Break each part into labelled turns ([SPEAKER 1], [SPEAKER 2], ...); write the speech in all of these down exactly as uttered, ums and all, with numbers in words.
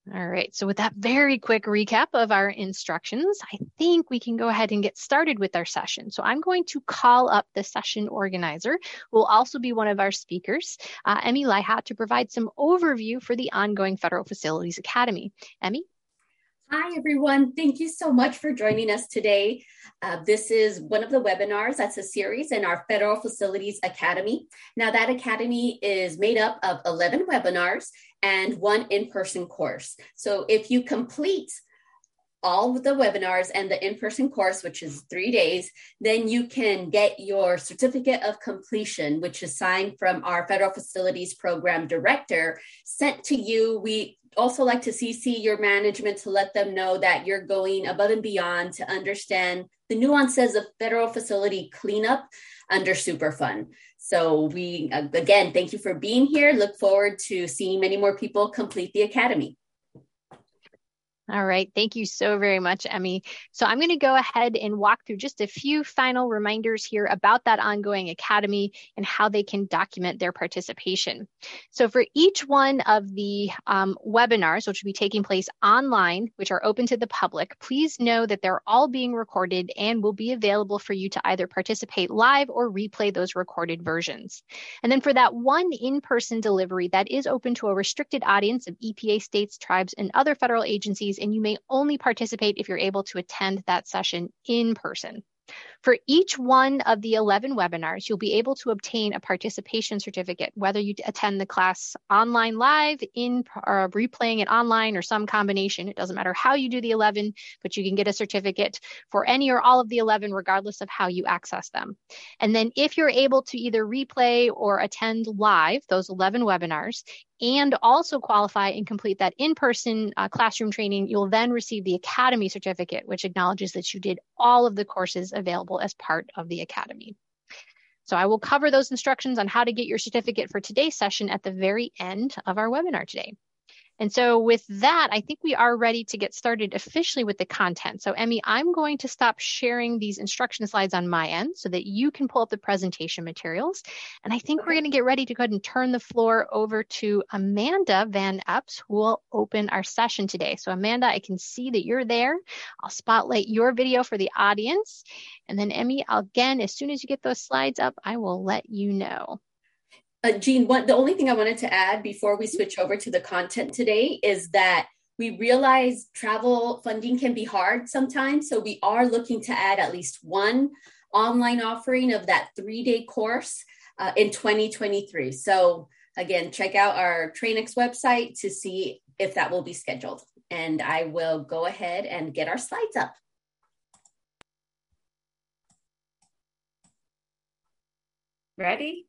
[SPEAKER 1] All right, so with that very quick recap of our instructions, I think we can go ahead and get started with our session. So I'm going to call up the session organizer, who will also be one of our speakers, uh, Emmy Lihat, to provide some overview for the ongoing Federal Facilities Academy. Emmy?
[SPEAKER 2] Hi, everyone. Thank you so much for joining us today. Uh, this is one of the webinars that's a series in our Federal Facilities Academy. Now, that academy is made up of eleven webinars and one in-person course. So if you complete all of the webinars and the in-person course, which is three days, then you can get your certificate of completion, which is signed from our Federal Facilities Program Director, sent to you. We also like to C C your management to let them know that you're going above and beyond to understand the nuances of federal facility cleanup under Superfund. So we, again, thank you for being here. Look forward to seeing many more people complete the academy.
[SPEAKER 1] All right. Thank you so very much, Emmy. So I'm going to go ahead and walk through just a few final reminders here about that ongoing academy and how they can document their participation. So for each one of the um, webinars, which will be taking place online, which are open to the public, please know that they're all being recorded and will be available for you to either participate live or replay those recorded versions. And then for that one in-person delivery that is open to a restricted audience of E P A, states, tribes, and other federal agencies, and you may only participate if you're able to attend that session in person. For each one of the eleven webinars, you'll be able to obtain a participation certificate, whether you attend the class online live, in or replaying it online, or some combination. It doesn't matter how you do the eleven, but you can get a certificate for any or all of the eleven, regardless of how you access them. And then if you're able to either replay or attend live those eleven webinars, and also qualify and complete that in-person uh, classroom training, you'll then receive the Academy certificate, which acknowledges that you did all of the courses available as part of the Academy. So I will cover those instructions on how to get your certificate for today's session at the very end of our webinar today. And so with that, I think we are ready to get started officially with the content. So Emmy, I'm going to stop sharing these instruction slides on my end so that you can pull up the presentation materials. And I think okay. we're going to get ready to go ahead and turn the floor over to Amanda Van Epps, who will open our session today. So Amanda, I can see that you're there. I'll spotlight your video for the audience. And then Emmy, again, as soon as you get those slides up, I will let you know.
[SPEAKER 2] Uh, Jean, what, the only thing I wanted to add before we switch over to the content today is that we realize travel funding can be hard sometimes. So we are looking to add at least one online offering of that three-day course uh, in twenty twenty-three. So again, check out our Trainix website to see if that will be scheduled. And I will go ahead and get our slides up.
[SPEAKER 3] Ready?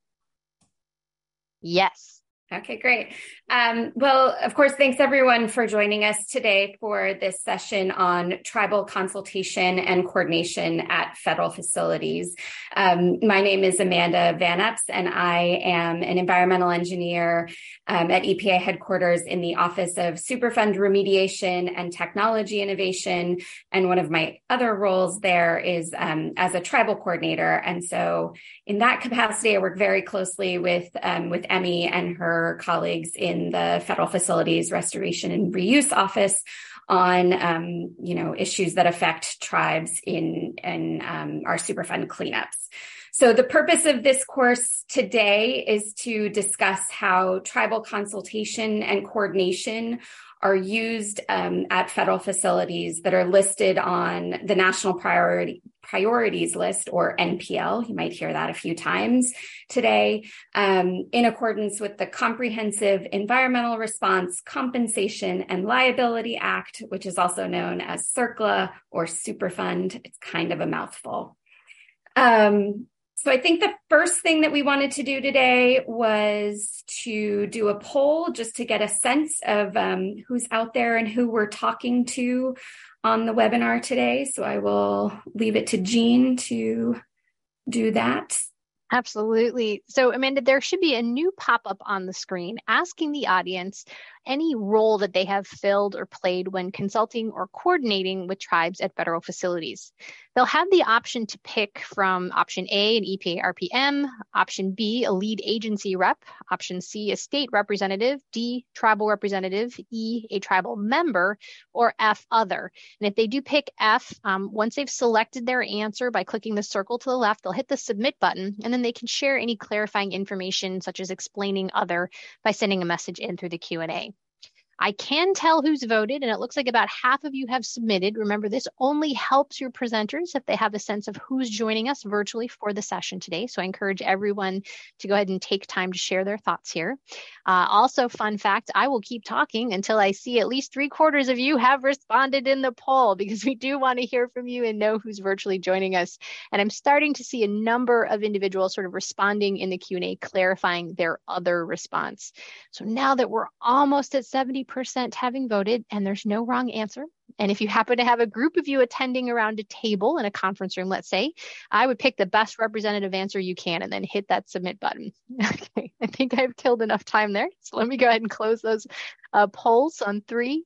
[SPEAKER 1] Yes.
[SPEAKER 3] Okay, great. Um, well, of course, thanks everyone for joining us today for this session on tribal consultation and coordination at federal facilities. Um, my name is Amanda Van Epps, and I am an environmental engineer um, at E P A headquarters in the Office of Superfund Remediation and Technology Innovation. And one of my other roles there is um, as a tribal coordinator. And so in that capacity, I work very closely with, um, with Emmy and her colleagues in the Federal Facilities Restoration and Reuse Office on, um, you know, issues that affect tribes in, in um, our Superfund cleanups. So the purpose of this course today is to discuss how tribal consultation and coordination are used um, at federal facilities that are listed on the National Priority Priorities List, or N P L. You might hear that a few times today, um, in accordance with the Comprehensive Environmental Response, Compensation, and Liability Act, which is also known as CERCLA or Superfund. It's kind of a mouthful. Um, So I think the first thing that we wanted to do today was to do a poll just to get a sense of um, who's out there and who we're talking to on the webinar today. So I will leave it to Jean to do that.
[SPEAKER 1] Absolutely. So Amanda, there should be a new pop-up on the screen asking the audience any role that they have filled or played when consulting or coordinating with tribes at federal facilities. They'll have the option to pick from option A, an E P A R P M, option B, a lead agency rep, option C, a state representative, D, tribal representative, E, a tribal member, or F, other. And if they do pick F, um, once they've selected their answer by clicking the circle to the left, they'll hit the submit button, and then they can share any clarifying information, such as explaining other, by sending a message in through the Q and A. I can tell who's voted, and it looks like about half of you have submitted. Remember, this only helps your presenters if they have a sense of who's joining us virtually for the session today. So I encourage everyone to go ahead and take time to share their thoughts here. Uh, also, fun fact, I will keep talking until I see at least three quarters of you have responded in the poll, because we do want to hear from you and know who's virtually joining us. And I'm starting to see a number of individuals sort of responding in the Q and A, clarifying their other response. So now that we're almost at seventy percent having voted, and there's no wrong answer, and if you happen to have a group of you attending around a table in a conference room, let's say, I would pick the best representative answer you can and then hit that submit button. Okay, I think I've killed enough time there. So let me go ahead and close those uh, polls on three,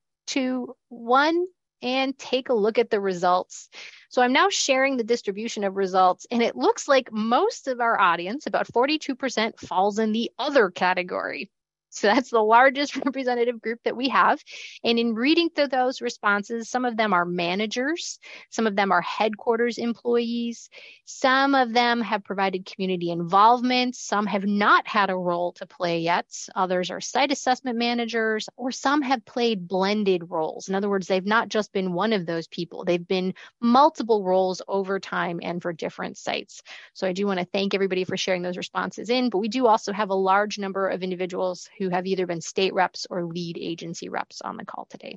[SPEAKER 1] two, one, and take a look at the results. So I'm now sharing the distribution of results, and it looks like most of our audience, about forty-two percent, falls in the other category. So that's the largest representative group that we have. And in reading through those responses, some of them are managers, some of them are headquarters employees, some of them have provided community involvement, some have not had a role to play yet, others are site assessment managers, or some have played blended roles. In other words, they've not just been one of those people, they've been multiple roles over time and for different sites. So I do want to thank everybody for sharing those responses in, but we do also have a large number of individuals who have either been state reps or lead agency reps on the call today.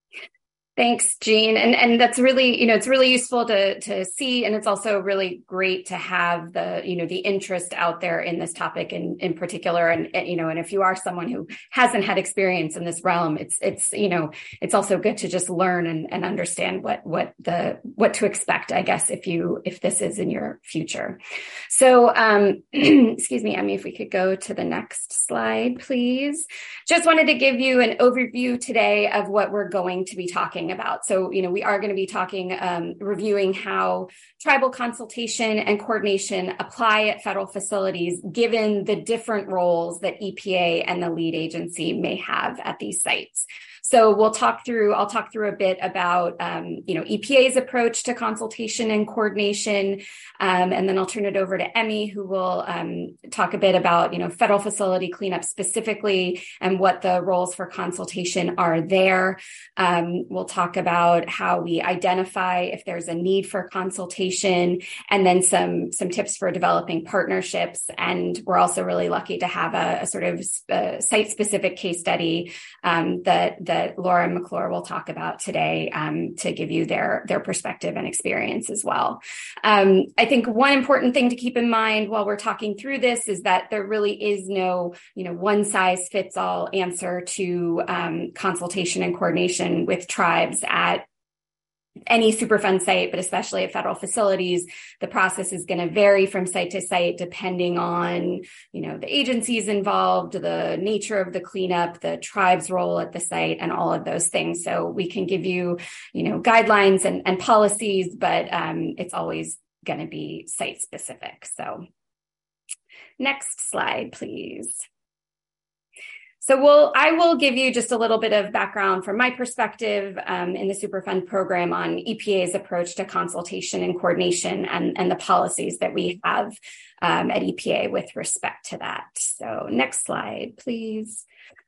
[SPEAKER 3] Thanks, Jean. And and that's really, you know, it's really useful to to see. And it's also really great to have the, you know, the interest out there in this topic in, in particular. And, and, you know, and if you are someone who hasn't had experience in this realm, it's, it's, you know, it's also good to just learn and, and understand what, what the, what to expect, I guess, if you, if this is in your future. So, um, excuse me, Emmy, if we could go to the next slide, please. Just wanted to give you an overview today of what we're going to be talking about. So, you know, we are going to be talking, um, reviewing how tribal consultation and coordination apply at federal facilities, given the different roles that E P A and the lead agency may have at these sites. So we'll talk through, I'll talk through a bit about, um, you know, E P A's approach to consultation and coordination. Um, and then I'll turn it over to Emmy, who will um, talk a bit about, you know, federal facility cleanup specifically and what the roles for consultation are there. Um, we'll talk about how we identify if there's a need for consultation, and then some, some tips for developing partnerships. And we're also really lucky to have a, a sort of uh, site-specific case study um, that, that that Laura and McClure will talk about today um, to give you their, their perspective and experience as well. Um, I think one important thing to keep in mind while we're talking through this is that there really is no, you know, one size fits all answer to um, consultation and coordination with tribes at any Superfund site, but especially at federal facilities. The process is going to vary from site to site, depending on, you know, the agencies involved, the nature of the cleanup, the tribe's role at the site, and all of those things. So we can give you, you know, guidelines and, and policies, but um, it's always going to be site specific. So next slide, please. So we'll, I will give you just a little bit of background from my perspective um, in the Superfund program on E P A's approach to consultation and coordination and, and the policies that we have um, at E P A with respect to that. So next slide, please.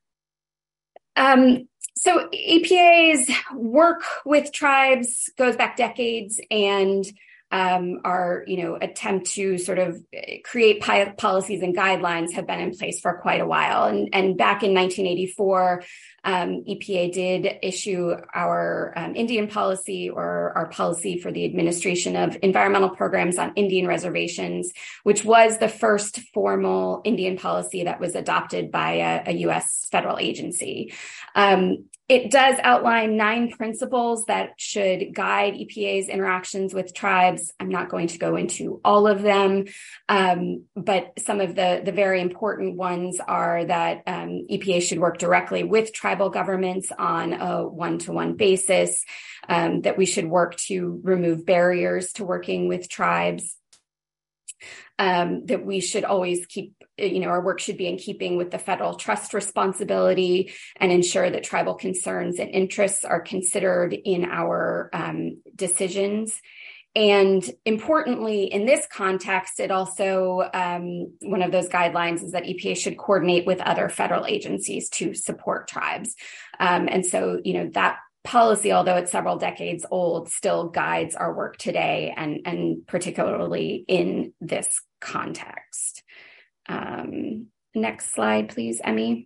[SPEAKER 3] Um, so E P A's work with tribes goes back decades, and Um, our, you know, attempt to sort of create pi- policies and guidelines have been in place for quite a while. And, and back in nineteen eighty-four, um, E P A did issue our um, Indian policy, or our policy for the administration of environmental programs on Indian reservations, which was the first formal Indian policy that was adopted by a, a U S federal agency. Um, It does outline nine principles that should guide E P A's interactions with tribes, tribes. I'm not going to go into all of them, um, but some of the, the very important ones are that um, E P A should work directly with tribal governments on a one-to-one basis, um, that we should work to remove barriers to working with tribes, um, that we should always keep, you know, our work should be in keeping with the federal trust responsibility and ensure that tribal concerns and interests are considered in our um, decisions. And importantly, in this context, it also, um, one of those guidelines is that E P A should coordinate with other federal agencies to support tribes. Um, and so, you know, that policy, although it's several decades old, still guides our work today, and, and particularly in this context. Um, next slide, please, Emmy.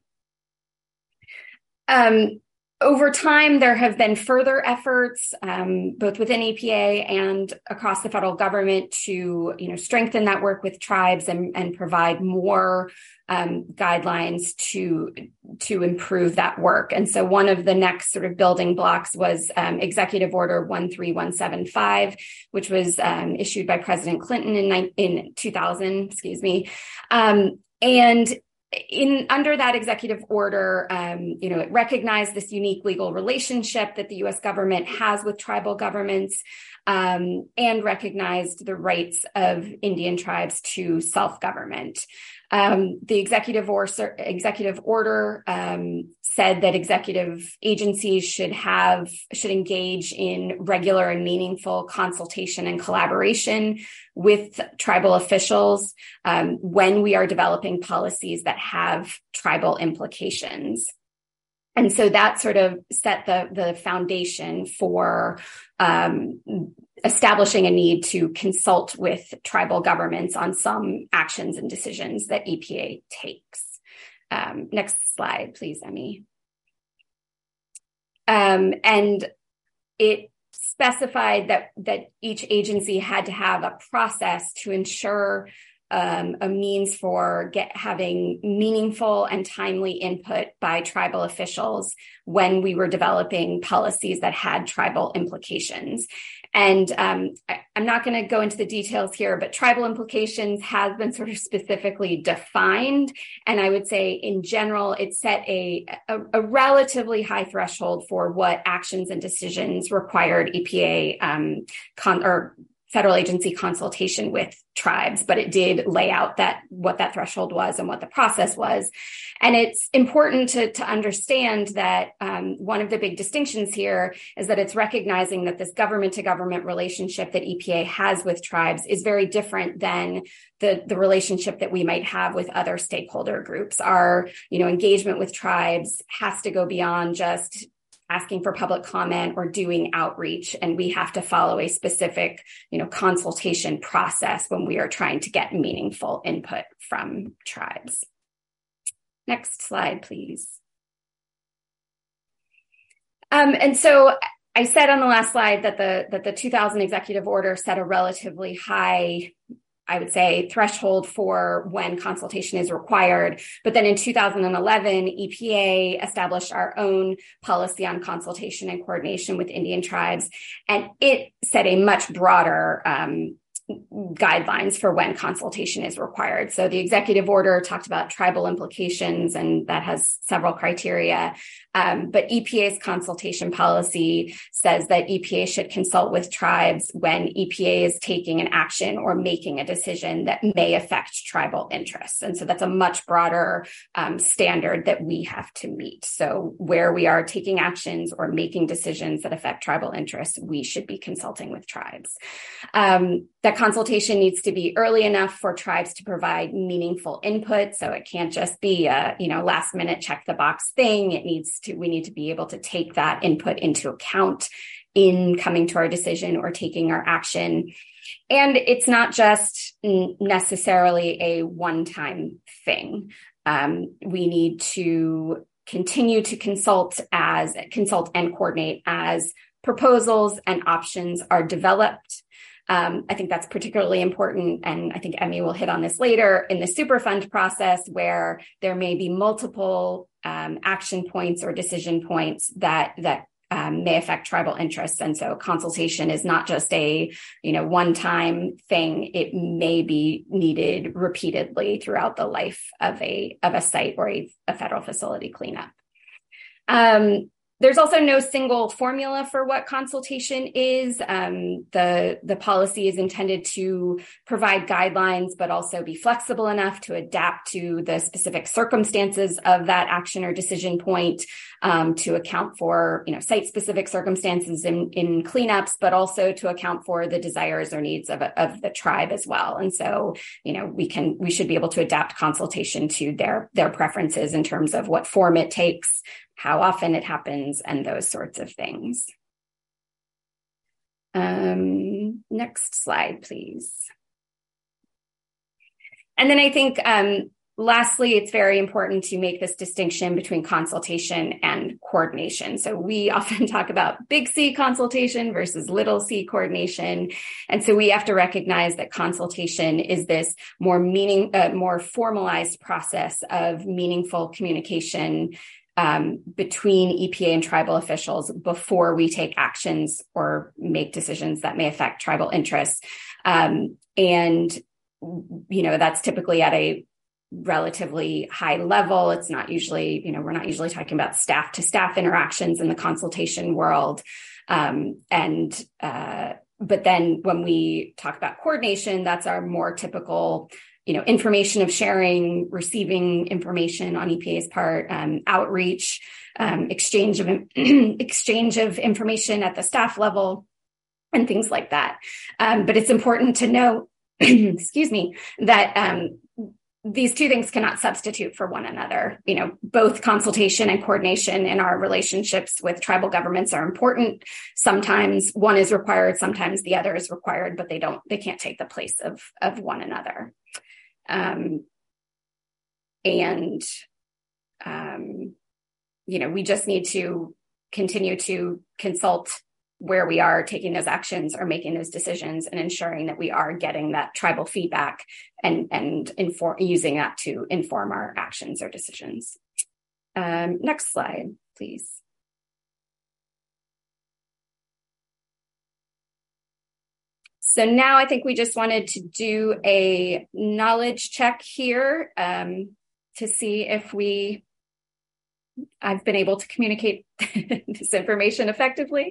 [SPEAKER 3] Um, over time, there have been further efforts, um, both within E P A and across the federal government, to, you know, strengthen that work with tribes and, and provide more um, guidelines to to improve that work. And so, one of the next sort of building blocks was um, Executive Order one three one seven five, which was um, issued by President Clinton in in two thousand. Excuse me, um, and In under that executive order, um, you know, it recognized this unique legal relationship that the U S government has with tribal governments, um, and recognized the rights of Indian tribes to self-government. Um, the executive, or, executive order um, said that executive agencies should have should engage in regular and meaningful consultation and collaboration with tribal officials um, when we are developing policies that have tribal implications. And so that sort of set the, the foundation for um, establishing a need to consult with tribal governments on some actions and decisions that E P A takes. Um, next slide, please, Emmy. Um, and it specified that, that each agency had to have a process to ensure Um, a means for get, having meaningful and timely input by tribal officials when we were developing policies that had tribal implications. And um, I, I'm not going to go into the details here, but tribal implications has been sort of specifically defined. And I would say in general, it set a, a, a relatively high threshold for what actions and decisions required E P A um, con- or federal agency consultation with tribes, but it did lay out that what that threshold was and what the process was. And it's important to, to understand that um, one of the big distinctions here is that it's recognizing that this government to government relationship that E P A has with tribes is very different than the, the relationship that we might have with other stakeholder groups. Our, you know, engagement with tribes has to go beyond just asking for public comment or doing outreach. And we have to follow a specific, you know, consultation process when we are trying to get meaningful input from tribes. Next slide, please. Um, and so I said on the last slide that the, that the two thousand executive order set a relatively high, I would say, threshold for when consultation is required. But then in two thousand eleven, E P A established our own policy on consultation and coordination with Indian tribes, and it set a much broader um, guidelines for when consultation is required. So the executive order talked about tribal implications, and that has several criteria. Um, but E P A's consultation policy says that E P A should consult with tribes when E P A is taking an action or making a decision that may affect tribal interests. And so that's a much broader um, standard that we have to meet. So where we are taking actions or making decisions that affect tribal interests, we should be consulting with tribes. Um, that consultation needs to be early enough for tribes to provide meaningful input. So it can't just be a, you know, last minute check the box thing. It needs to, we need to be able to take that input into account in coming to our decision or taking our action. And it's not just necessarily a one-time thing. Um, we need to continue to consult as consult and coordinate as proposals and options are developed. Um, I think that's particularly important, and I think Emmy will hit on this later, in the Superfund process, where there may be multiple um, action points or decision points that that um, may affect tribal interests. And so consultation is not just a, you know, one-time thing. It may be needed repeatedly throughout the life of a, of a site or a, a federal facility cleanup. Um, There's also no single formula for what consultation is. Um, the, the policy is intended to provide guidelines, but also be flexible enough to adapt to the specific circumstances of that action or decision point, um, to account for, you know, site-specific circumstances in, in cleanups, but also to account for the desires or needs of, of the tribe as well. And so, you know, we can, we should be able to adapt consultation to their, their preferences in terms of what form it takes, how often it happens, and those sorts of things. Um, next slide, please. And then I think, um, lastly, it's very important to make this distinction between consultation and coordination. So we often talk about big C consultation versus little c coordination. And so we have to recognize that consultation is this more meaning, uh, more formalized process of meaningful communication Um, between E P A and tribal officials before we take actions or make decisions that may affect tribal interests. Um, and, you know, that's typically at a relatively high level. It's not usually, you know, we're not usually talking about staff to staff interactions in the consultation world. Um, and, uh, but then when we talk about coordination, that's our more typical, you know, information of sharing, receiving information on E P A's part, um, outreach, um, exchange of exchange of information at the staff level, and things like that. Um, but it's important to know, excuse me, that um, these two things cannot substitute for one another. You know, both consultation and coordination in our relationships with tribal governments are important. Sometimes one is required, sometimes the other is required, but they don't, they can't take the place of of one another. Um, and, um, you know, we just need to continue to consult where we are taking those actions or making those decisions and ensuring that we are getting that tribal feedback and, and inform, using that to inform our actions or decisions. Um, next slide, please. So now I think we just wanted to do a knowledge check here um, to see if we, I've been able to communicate this information effectively.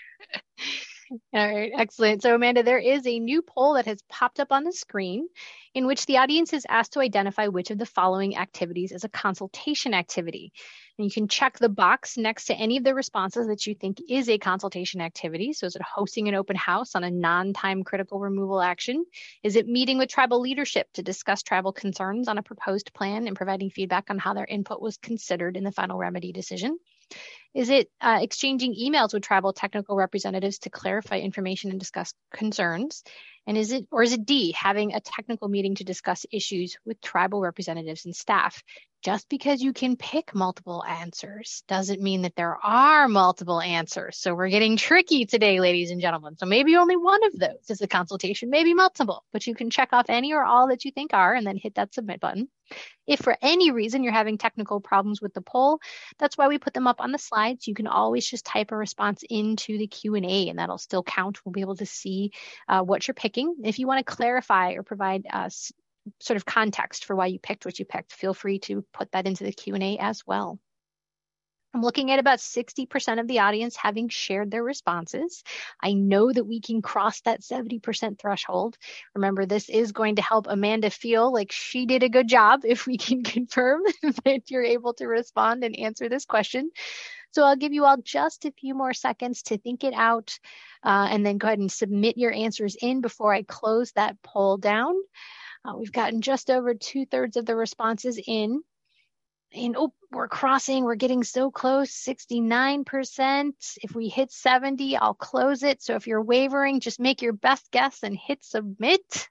[SPEAKER 1] All right, excellent. So Amanda, there is a new poll that has popped up on the screen in which the audience is asked to identify which of the following activities is a consultation activity. And you can check the box next to any of the responses that you think is a consultation activity. So is it hosting an open house on a non-time critical removal action? Is it meeting with tribal leadership to discuss tribal concerns on a proposed plan and providing feedback on how their input was considered in the final remedy decision? Is it uh, exchanging emails with tribal technical representatives to clarify information and discuss concerns? And is it, or is it D, having a technical meeting to discuss issues with tribal representatives and staff? Just because you can pick multiple answers doesn't mean that there are multiple answers. So we're getting tricky today, ladies and gentlemen. So maybe only one of those is a consultation, maybe multiple, but you can check off any or all that you think are and then hit that submit button. If for any reason you're having technical problems with the poll, that's why we put them up on the slides. You can always just type a response into the Q and A and that'll still count. We'll be able to see uh, what you're picking. If you want to clarify or provide us uh, sort of context for why you picked what you picked, feel free to put that into the Q and A as well. I'm looking at about sixty percent of the audience having shared their responses. I know that we can cross that seventy percent threshold. Remember, this is going to help Amanda feel like she did a good job if we can confirm that you're able to respond and answer this question. So I'll give you all just a few more seconds to think it out uh, and then go ahead and submit your answers in before I close that poll down. Uh, we've gotten just over two thirds of the responses in. And oh, we're crossing, we're getting so close, sixty-nine percent. If we hit seventy, I'll close it. So if you're wavering, just make your best guess and hit submit.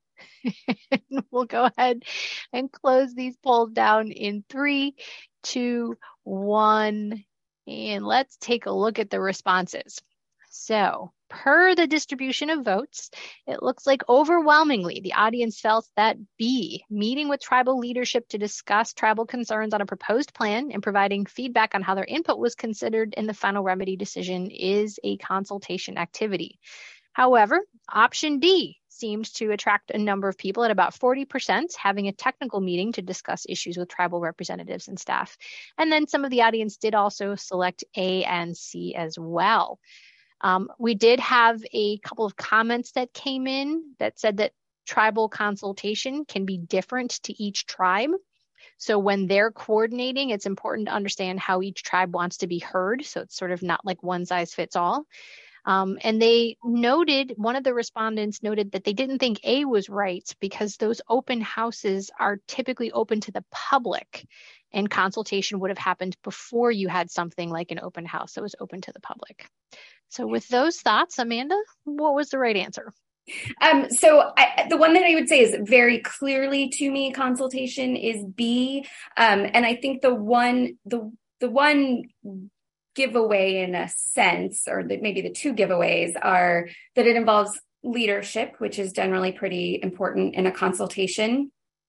[SPEAKER 1] We'll go ahead and close these polls down in three, two, one. And let's take a look at the responses. So per the distribution of votes, it looks like overwhelmingly the audience felt that B, meeting with tribal leadership to discuss tribal concerns on a proposed plan and providing feedback on how their input was considered in the final remedy decision, is a consultation activity. However, option D seemed to attract a number of people at about forty percent, having a technical meeting to discuss issues with tribal representatives and staff. And then some of the audience did also select A and C as well. Um, we did have a couple of comments that came in that said that tribal consultation can be different to each tribe. So when they're coordinating, it's important to understand how each tribe wants to be heard. So it's sort of not like one size fits all. Um, and they noted, one of the respondents noted that they didn't think A was right because those open houses are typically open to the public, and consultation would have happened before you had something like an open house that was open to the public. So with those thoughts, Amanda, what was the right answer?
[SPEAKER 3] Um, so I, the one that I would say is very clearly to me, consultation is B. Um, and I think the one, the, the one giveaway in a sense, or the, maybe the two giveaways, are that it involves leadership, which is generally pretty important in a consultation.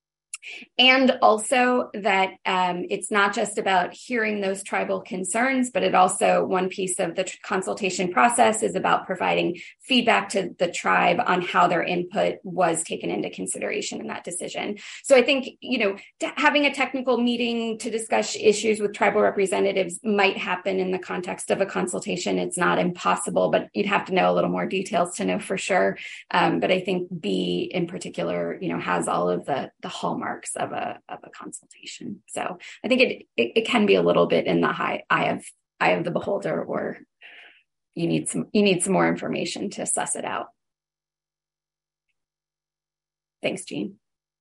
[SPEAKER 3] And also that um, it's not just about hearing those tribal concerns, but it also, one piece of the tr- consultation process is about providing feedback to the tribe on how their input was taken into consideration in that decision. So I think, you know, t- having a technical meeting to discuss issues with tribal representatives might happen in the context of a consultation. It's not impossible, but you'd have to know a little more details to know for sure. Um, but I think B in particular, you know, has all of the, the hallmarks of a of a consultation. So I think it, it it can be a little bit in the high eye of eye of the beholder, or you need some you need some more information to suss it out. Thanks, Jean.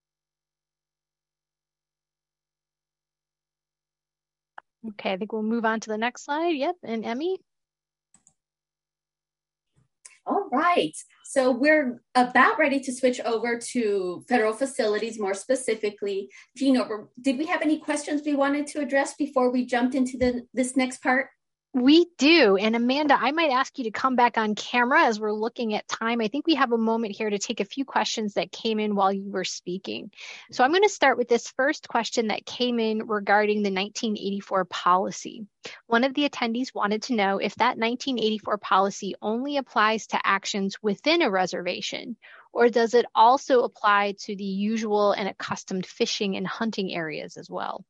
[SPEAKER 1] Okay, I think we'll move on to the next slide. Yep, and Emmy.
[SPEAKER 2] All right, so we're about ready to switch over to federal facilities more specifically. Gino, did we have any questions we wanted to address before we jumped into the this next part?
[SPEAKER 1] We do. And Amanda, I might ask you to come back on camera as we're looking at time. I think we have a moment here to take a few questions that came in while you were speaking. So I'm going to start with this first question that came in regarding the nineteen eighty-four policy. One of the attendees wanted to know if that nineteen eighty-four policy only applies to actions within a reservation, or does it also apply to the usual and accustomed fishing and hunting areas as well?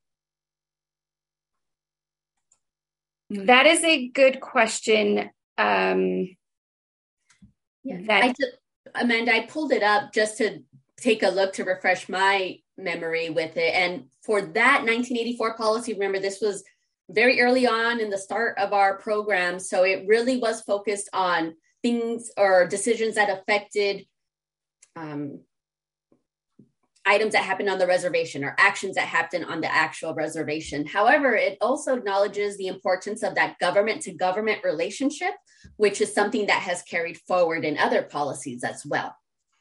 [SPEAKER 3] That is a good question. Um,
[SPEAKER 2] yeah,
[SPEAKER 3] that...
[SPEAKER 2] I took, Amanda, I pulled it up just to take a look to refresh my memory with it. And for that nineteen eighty-four policy, remember, this was very early on in the start of our program. So it really was focused on things or decisions that affected um, items that happened on the reservation or actions that happened on the actual reservation. However, it also acknowledges the importance of that government to government relationship, which is something that has carried forward in other policies as well.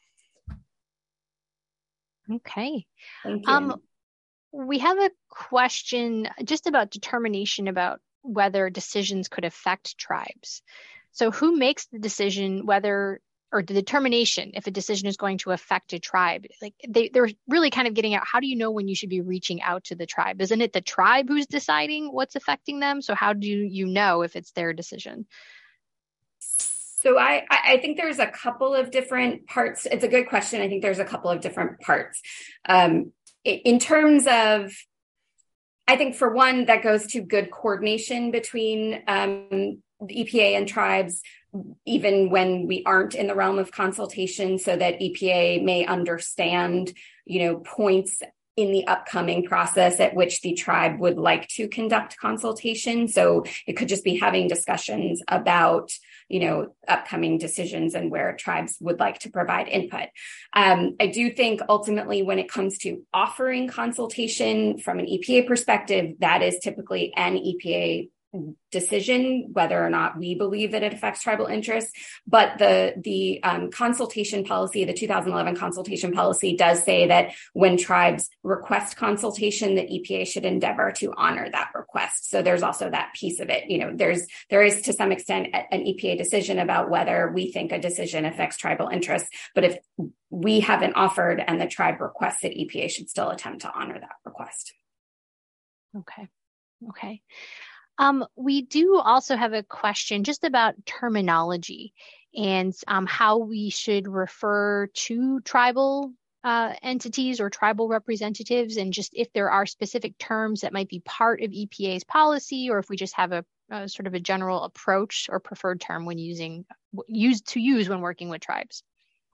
[SPEAKER 1] Okay.
[SPEAKER 3] Thank you.
[SPEAKER 1] Um, we have a question just about determination about whether decisions could affect tribes. So who makes the decision whether, or the determination if a decision is going to affect a tribe? Like they, they're really kind of getting out, how do you know when you should be reaching out to the tribe? Isn't it the tribe who's deciding what's affecting them? So how do you know if it's their decision?
[SPEAKER 3] So I, I think there's a couple of different parts. It's a good question. I think there's a couple of different parts. Um, in terms of, I think for one, that goes to good coordination between um, the E P A and tribes, even when we aren't in the realm of consultation, so that E P A may understand, you know, points in the upcoming process at which the tribe would like to conduct consultation. So it could just be having discussions about, you know, upcoming decisions and where tribes would like to provide input. Um, I do think ultimately when it comes to offering consultation from an E P A perspective, that is typically an E P A decision, whether or not we believe that it affects tribal interests. But the the um, consultation policy, the two thousand eleven consultation policy, does say that when tribes request consultation, the E P A should endeavor to honor that request. So there's also that piece of it. You know, there's there is to some extent an E P A decision about whether we think a decision affects tribal interests. But if we haven't offered and the tribe requests it, E P A should still attempt to honor that request.
[SPEAKER 1] Okay. Okay. Um, we do also have a question just about terminology and um, how we should refer to tribal uh, entities or tribal representatives, and just if there are specific terms that might be part of E P A's policy, or if we just have a, a sort of a general approach or preferred term when using used to use when working with tribes.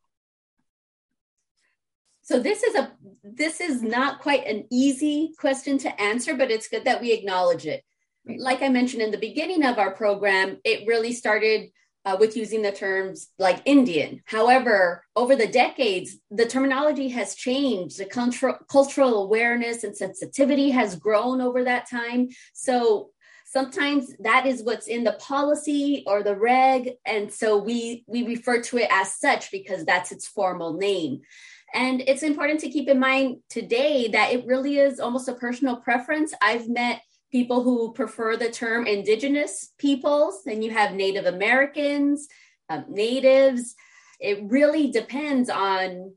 [SPEAKER 2] So this is a this is not quite an easy question to answer, but it's good that we acknowledge it. Like I mentioned in the beginning of our program, it really started uh, with using the terms like Indian. However, over the decades, the terminology has changed. The cultural cultural awareness and sensitivity has grown over that time. So sometimes that is what's in the policy or the reg, and so we we refer to it as such because that's its formal name. And it's important to keep in mind today that it really is almost a personal preference. I've met people who prefer the term Indigenous peoples, and you have Native Americans, um, Natives. It really depends on,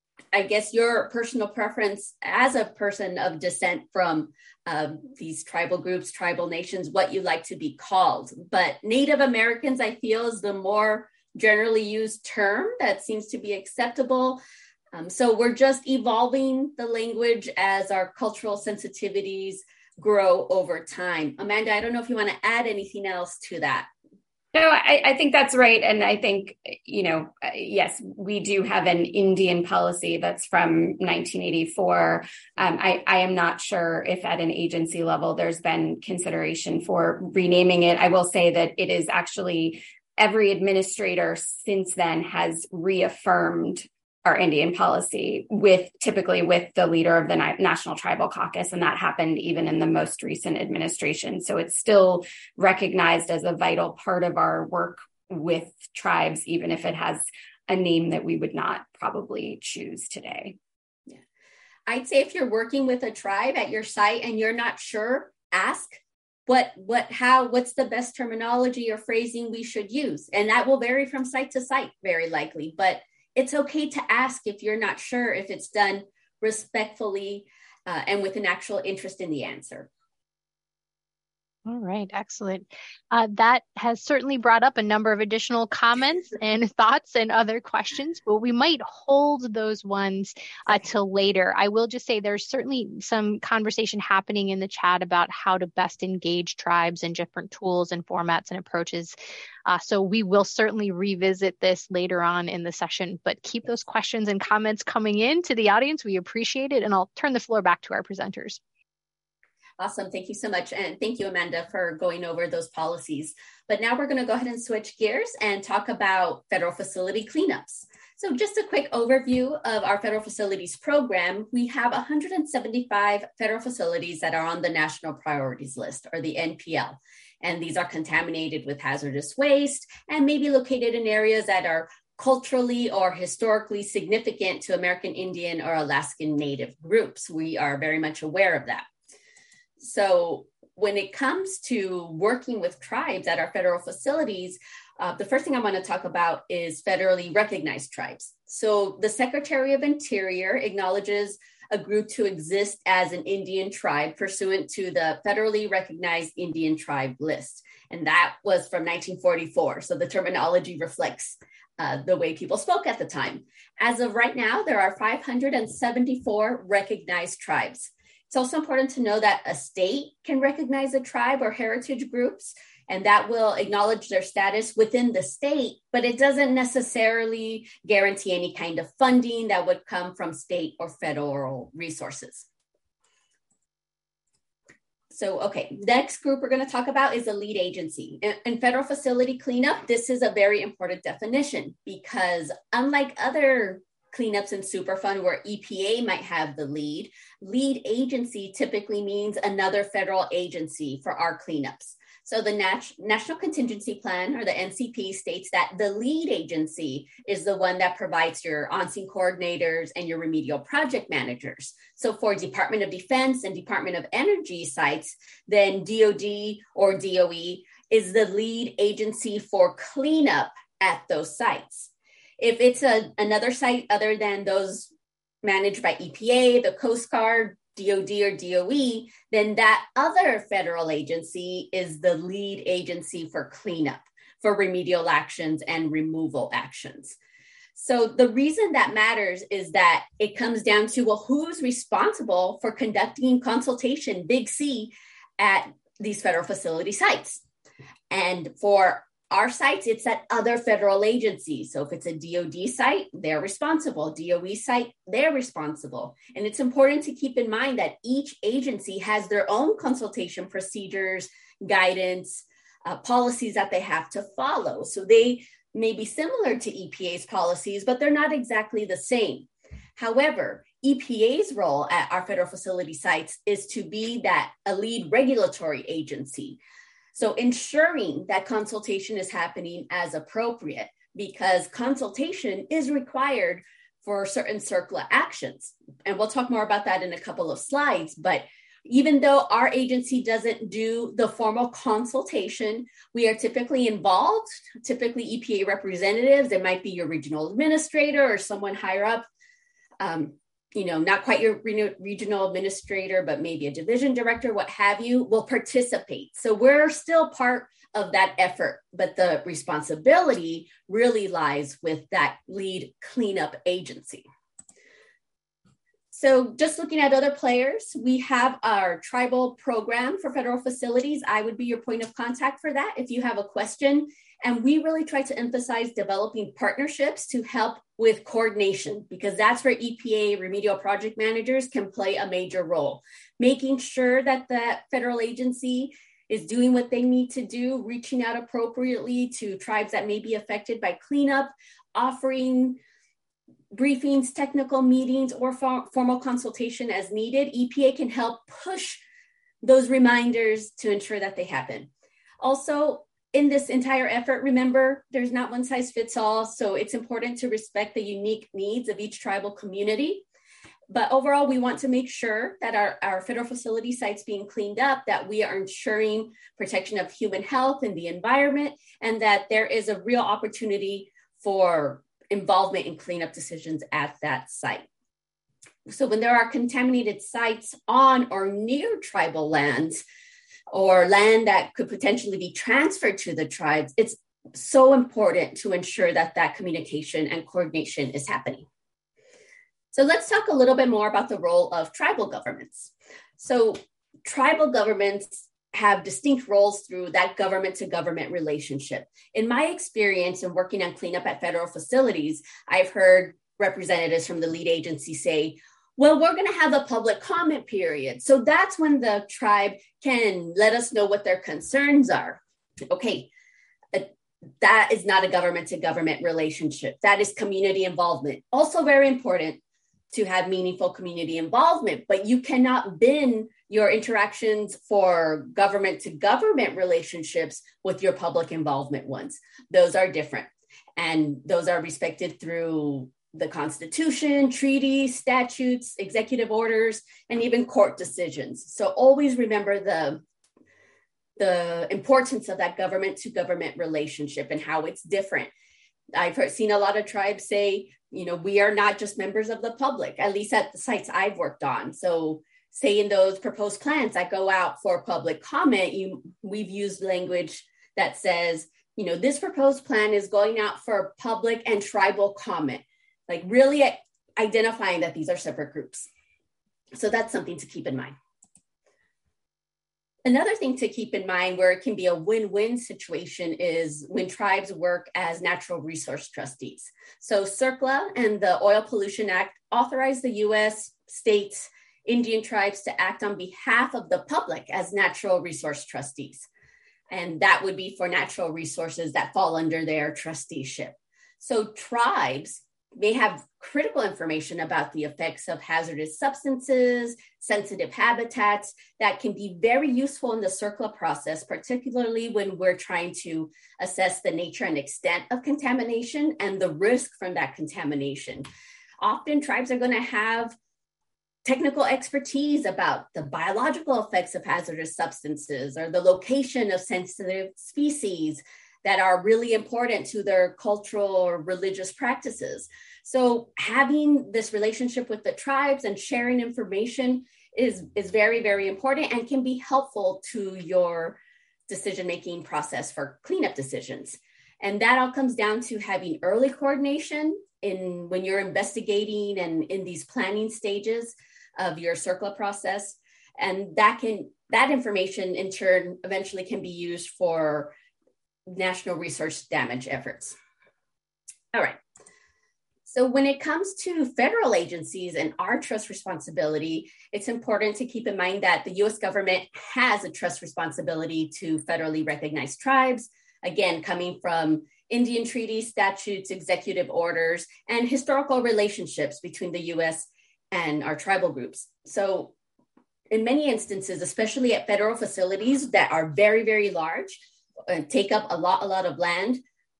[SPEAKER 2] I guess, your personal preference as a person of descent from um, these tribal groups, tribal nations, what you like to be called. But Native Americans, I feel, is the more generally used term that seems to be acceptable. Um, so we're just evolving the language as our cultural sensitivities grow over time. Amanda, I don't know if you want to add anything else to that.
[SPEAKER 3] No, I, I think that's right. And I think, you know, yes, we do have an Indian policy that's from nineteen eighty-four. Um, I, I am not sure if at an agency level there's been consideration for renaming it. I will say that it is actually every administrator since then has reaffirmed our Indian policy with typically with the leader of the National Tribal Caucus. And that happened even in the most recent administration. So it's still recognized as a vital part of our work with tribes, even if it has a name that we would not probably choose today.
[SPEAKER 2] Yeah. I'd say if you're working with a tribe at your site and you're not sure, ask what, what, how, what's the best terminology or phrasing we should use. And that will vary from site to site, very likely, but it's okay to ask if you're not sure if it's done respectfully uh, and with an actual interest in the answer.
[SPEAKER 1] All right, excellent. Uh, that has certainly brought up a number of additional comments and thoughts and other questions, but we might hold those ones uh, till later. I will just say there's certainly some conversation happening in the chat about how to best engage tribes and different tools and formats and approaches. Uh, so we will certainly revisit this later on in the session, but keep those questions and comments coming in to the audience. We appreciate it, and I'll turn the floor back to our presenters.
[SPEAKER 2] Awesome. Thank you so much. And thank you, Amanda, for going over those policies. But now we're going to go ahead and switch gears and talk about federal facility cleanups. So just a quick overview of our federal facilities program. We have one hundred seventy-five federal facilities that are on the National Priorities List, or the N P L. And these are contaminated with hazardous waste and maybe located in areas that are culturally or historically significant to American Indian or Alaskan Native groups. We are very much aware of that. So when it comes to working with tribes at our federal facilities, uh, the first thing I want to talk about is federally recognized tribes. So the Secretary of Interior acknowledges a group to exist as an Indian tribe pursuant to the federally recognized Indian tribe list. And that was from nineteen forty-four. So the terminology reflects uh, the way people spoke at the time. As of right now, there are five hundred seventy-four recognized tribes. It's also important to know that a state can recognize a tribe or heritage groups, and that will acknowledge their status within the state, but it doesn't necessarily guarantee any kind of funding that would come from state or federal resources. So, okay, next group we're going to talk about is a lead agency. In, in federal facility cleanup, this is a very important definition because unlike other cleanups and Superfund where E P A might have the lead, lead agency typically means another federal agency for our cleanups. So the Nat- National Contingency Plan, or the N C P, states that the lead agency is the one that provides your on-scene coordinators and your remedial project managers. So for Department of Defense and Department of Energy sites, then D O D or D O E is the lead agency for cleanup at those sites. If it's a, another site other than those managed by E P A, the Coast Guard, D O D or D O E, then that other federal agency is the lead agency for cleanup, for remedial actions and removal actions. So the reason that matters is that it comes down to, well, who's responsible for conducting consultation, big C, at these federal facility sites? And for our sites, it's at other federal agencies. So if it's a D O D site, they're responsible. D O E site, they're responsible. And it's important to keep in mind that each agency has their own consultation procedures, guidance, uh, policies that they have to follow. So they may be similar to E P A's policies, but they're not exactly the same. However, E P A's role at our federal facility sites is to be that a lead regulatory agency. So ensuring that consultation is happening as appropriate, because consultation is required for certain CERCLA actions. And we'll talk more about that in a couple of slides. But even though our agency doesn't do the formal consultation, we are typically involved, typically E P A representatives. It might be your regional administrator or someone higher up. Um, you know, not quite your re- regional administrator, but maybe a division director, what have you, will participate. So we're still part of that effort, but the responsibility really lies with that lead cleanup agency. So just looking at other players, we have our tribal program for federal facilities. I would be your point of contact for that if you have a question. And we really try to emphasize developing partnerships to help with coordination, because that's where E P A remedial project managers can play a major role, making sure that that federal agency is doing what they need to do, reaching out appropriately to tribes that may be affected by cleanup, offering briefings, technical meetings, or for, formal consultation as needed. E P A can help push those reminders to ensure that they happen. Also, in this entire effort, remember, there's not one size fits all, so it's important to respect the unique needs of each tribal community. But overall, we want to make sure that our, our federal facility sites being cleaned up, that we are ensuring protection of human health and the environment, and that there is a real opportunity for involvement in cleanup decisions at that site. So when there are contaminated sites on or near tribal lands, or land that could potentially be transferred to the tribes, it's so important to ensure that that communication and coordination is happening. So let's talk a little bit more about the role of tribal governments. So tribal governments have distinct roles through that government to government relationship. In my experience in working on cleanup at federal facilities, I've heard representatives from the lead agency say, well, we're going to have a public comment period. So that's when the tribe can let us know what their concerns are. Okay, uh, that is not a government to government relationship. That is community involvement. Also very important to have meaningful community involvement, but you cannot bin your interactions for government to government relationships with your public involvement ones. Those are different. And those are respected through the Constitution, treaties, statutes, executive orders, and even court decisions. So always remember the, the importance of that government to government relationship and how it's different. I've heard, seen a lot of tribes say, you know, we are not just members of the public, at least at the sites I've worked on. So say in those proposed plans that go out for public comment, you, we've used language that says, you know, this proposed plan is going out for public and tribal comment. Like really identifying that these are separate groups. So that's something to keep in mind. Another thing to keep in mind where it can be a win-win situation is when tribes work as natural resource trustees. So CERCLA and the Oil Pollution Act authorize the U S, states, Indian tribes to act on behalf of the public as natural resource trustees. And that would be for natural resources that fall under their trusteeship. So tribes may have critical information about the effects of hazardous substances, sensitive habitats that can be very useful in the CERCLA process, particularly when we're trying to assess the nature and extent of contamination and the risk from that contamination. Often tribes are going to have technical expertise about the biological effects of hazardous substances or the location of sensitive species that are really important to their cultural or religious practices. So having this relationship with the tribes and sharing information is, is very, very important and can be helpful to your decision-making process for cleanup decisions. And that all comes down to having early coordination in when you're investigating and in these planning stages of your CERCLA process. And that can that information in turn eventually can be used for national research damage efforts. All right. So when it comes to federal agencies and our trust responsibility, it's important to keep in mind that the U S government has a trust responsibility to federally recognized tribes, again, coming from Indian treaties, statutes, executive orders, and historical relationships between the U S and our tribal groups. So in many instances, especially at federal facilities that are very, very large, and take up a lot, a lot of land,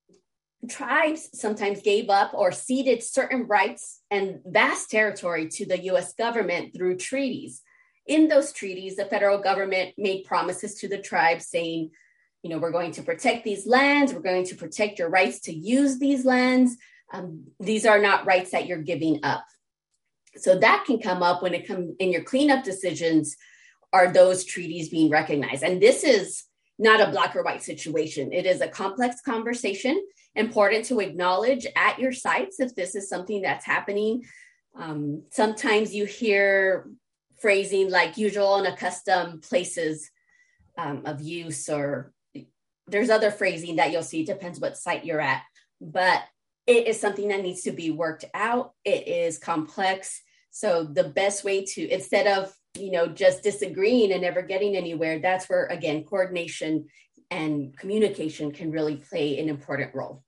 [SPEAKER 2] tribes sometimes gave up or ceded certain rights and vast territory to the U S government through treaties. In those treaties, the federal government made promises to the tribes saying, you know, we're going to protect these lands, we're going to protect your rights to use these lands. Um, these are not rights that you're giving up. So that can come up when it comes in your cleanup decisions, are those treaties being recognized? And this is not a black or white situation. It is a complex conversation, important to acknowledge at your sites if this is something that's happening. Um, sometimes you hear phrasing like usual and accustomed places um, of use, or there's other phrasing that you'll see, depends what site you're at, but it is something that needs to be worked out. It is complex. So the best way to, instead of you know, just disagreeing and never getting anywhere, that's where, again, coordination and communication can really play an important role.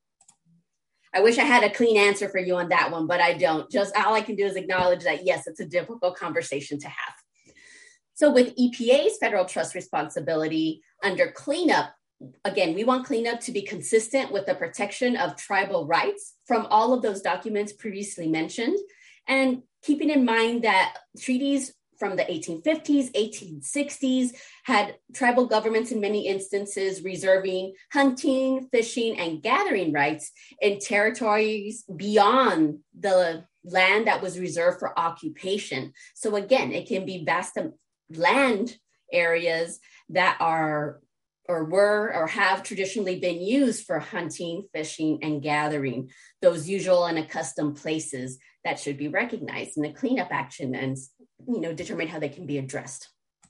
[SPEAKER 2] I wish I had a clean answer for you on that one, but I don't. Just all I can do is acknowledge that, yes, it's a difficult conversation to have. So with E P A's federal trust responsibility under cleanup, again, we want cleanup to be consistent with the protection of tribal rights from all of those documents previously mentioned, and keeping in mind that treaties from the eighteen fifties, eighteen sixties had tribal governments in many instances reserving hunting, fishing, and gathering rights in territories beyond the land that was reserved for occupation. So again, it can be vast land areas that are or were or have traditionally been used for hunting, fishing, and gathering, those usual and accustomed places that should be recognized in the cleanup action and, you know, determine how they can be addressed.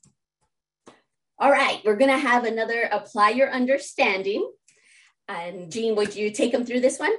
[SPEAKER 2] All right, we're gonna have another apply your understanding. And Jean, would you take them through this one?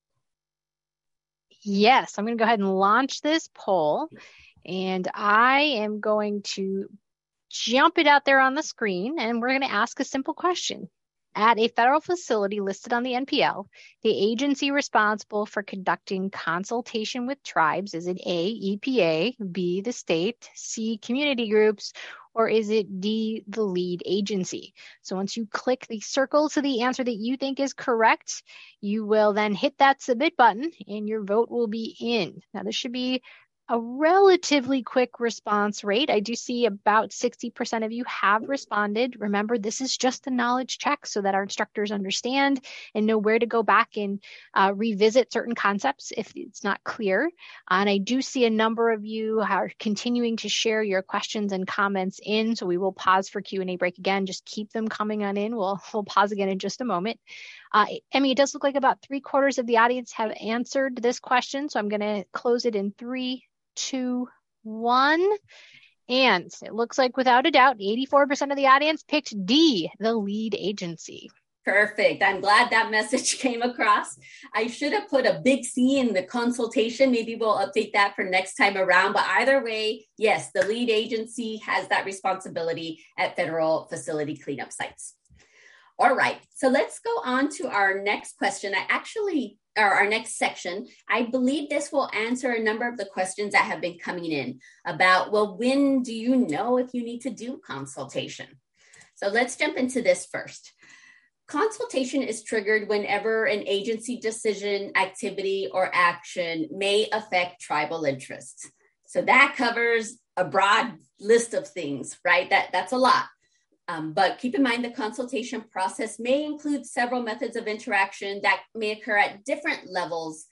[SPEAKER 1] Yes, I'm gonna go ahead and launch this poll, and I am going to jump it out there on the screen, and we're going to ask a simple question. At a federal facility listed on the N P L, the agency responsible for conducting consultation with tribes, is it A, E P A, B, the state, C, community groups, or is it D, the lead agency? So once you click the circle to the answer that you think is correct, you will then hit that submit button and your vote will be in. Now this should be a relatively quick response rate. I do see about sixty percent of you have responded. Remember, this is just a knowledge check so that our instructors understand and know where to go back and uh, revisit certain concepts if it's not clear. And I do see a number of you are continuing to share your questions and comments in, so we will pause for Q and A break again. Just keep them coming on in. We'll, we'll pause again in just a moment. Uh, Emmy, it does look like about three quarters of the audience have answered this question, so I'm going to close it in three, two, one. And it looks like without a doubt, eighty-four percent of the audience picked D, the lead agency.
[SPEAKER 2] Perfect. I'm glad that message came across. I should have put a big C in the consultation. Maybe we'll update that for next time around. But either way, yes, the lead agency has that responsibility at federal facility cleanup sites. All right, so let's go on to our next question. I actually or our next section, I believe this will answer a number of the questions that have been coming in about, well, when do you know if you need to do consultation? So let's jump into this first. Consultation is triggered whenever an agency decision, activity, or action may affect tribal interests. So that covers a broad list of things, right? That, that's a lot. Um, but keep in mind the consultation process may include several methods of interaction that may occur at different levels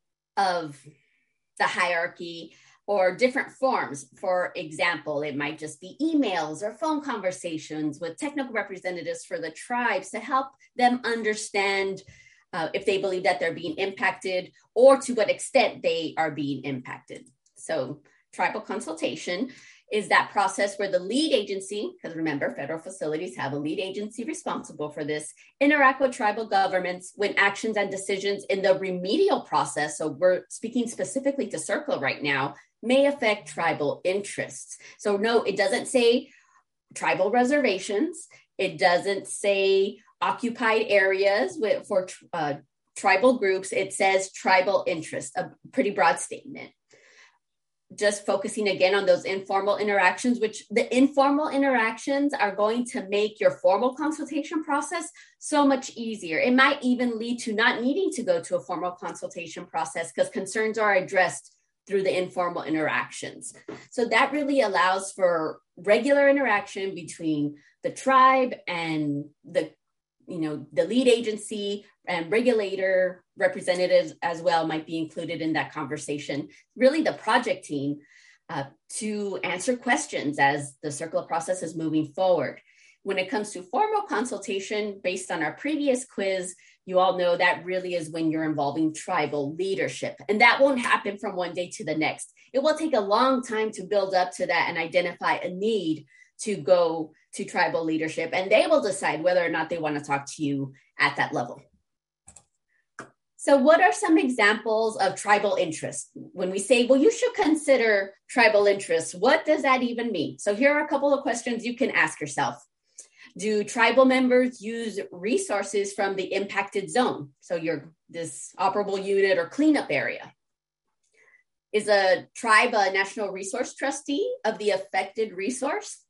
[SPEAKER 2] of the hierarchy or different forms. For example, it might just be emails or phone conversations with technical representatives for the tribes to help them understand uh, if they believe that they're being impacted or to what extent they are being impacted. So tribal consultation is that process where the lead agency, because remember, federal facilities have a lead agency responsible for this, interact with tribal governments when actions and decisions in the remedial process, so we're speaking specifically to CERCLA right now, may affect tribal interests. So no, it doesn't say tribal reservations. It doesn't say occupied areas with, for uh, tribal groups. It says tribal interests, a pretty broad statement. Just focusing again on those informal interactions, which the informal interactions are going to make your formal consultation process so much easier. It might even lead to not needing to go to a formal consultation process because concerns are addressed through the informal interactions. So that really allows for regular interaction between the tribe and the, you know, the lead agency, and regulator representatives as well might be included in that conversation. Really the project team uh, to answer questions as the CERCLA process is moving forward. When it comes to formal consultation, based on our previous quiz, you all know that really is when you're involving tribal leadership. And that won't happen from one day to the next. It will take a long time to build up to that and identify a need to go to tribal leadership. And they will decide whether or not they want to talk to you at that level. So what are some examples of tribal interests? When we say, well, you should consider tribal interests, what does that even mean? So here are a couple of questions you can ask yourself. Do tribal members use resources from the impacted zone? So your this operable unit or cleanup area. Is a tribe a national resource trustee of the affected resource?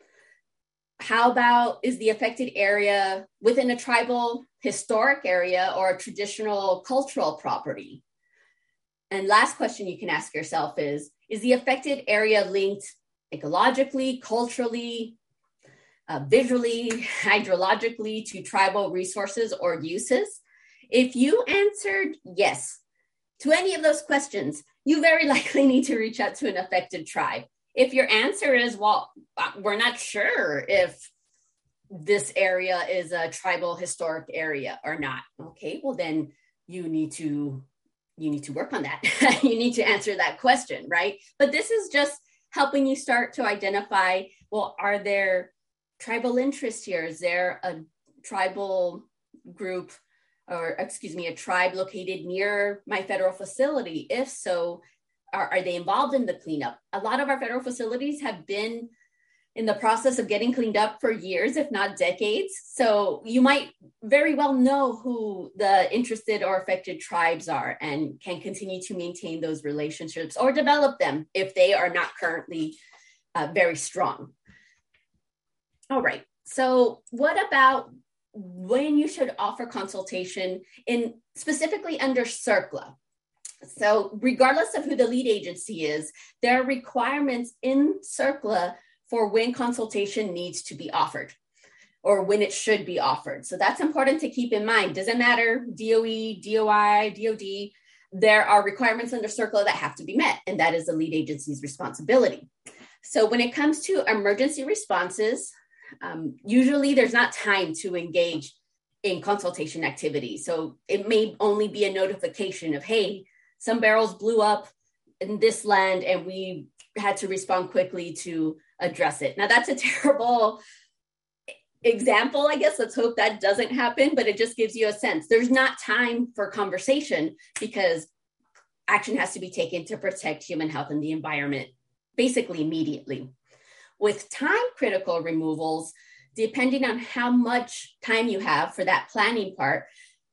[SPEAKER 2] How about, is the affected area within a tribal historic area or a traditional cultural property? And last question you can ask yourself is, is the affected area linked ecologically, culturally, uh, visually, hydrologically to tribal resources or uses? If you answered yes to any of those questions, you very likely need to reach out to an affected tribe. If your answer is, well, we're not sure if this area is a tribal historic area or not, okay, well then you need to you need to work on that. You need to answer that question, right? But this is just helping you start to identify, well, are there tribal interests here? Is there a tribal group or, excuse me, a tribe located near my federal facility? If so, Are, are they involved in the cleanup? A lot of our federal facilities have been in the process of getting cleaned up for years, if not decades. So you might very well know who the interested or affected tribes are and can continue to maintain those relationships or develop them if they are not currently uh, very strong. All right, so what about when you should offer consultation in specifically under CERCLA? So regardless of who the lead agency is, there are requirements in CERCLA for when consultation needs to be offered or when it should be offered. So that's important to keep in mind. Doesn't matter, D O E, D O I, D O D, there are requirements under CERCLA that have to be met, and that is the lead agency's responsibility. So when it comes to emergency responses, um, usually there's not time to engage in consultation activity. So it may only be a notification of, hey, some barrels blew up in this land and we had to respond quickly to address it. Now that's a terrible example, I guess. Let's hope that doesn't happen, but it just gives you a sense. There's not time for conversation because action has to be taken to protect human health and the environment, basically immediately. With time critical removals, depending on how much time you have for that planning part,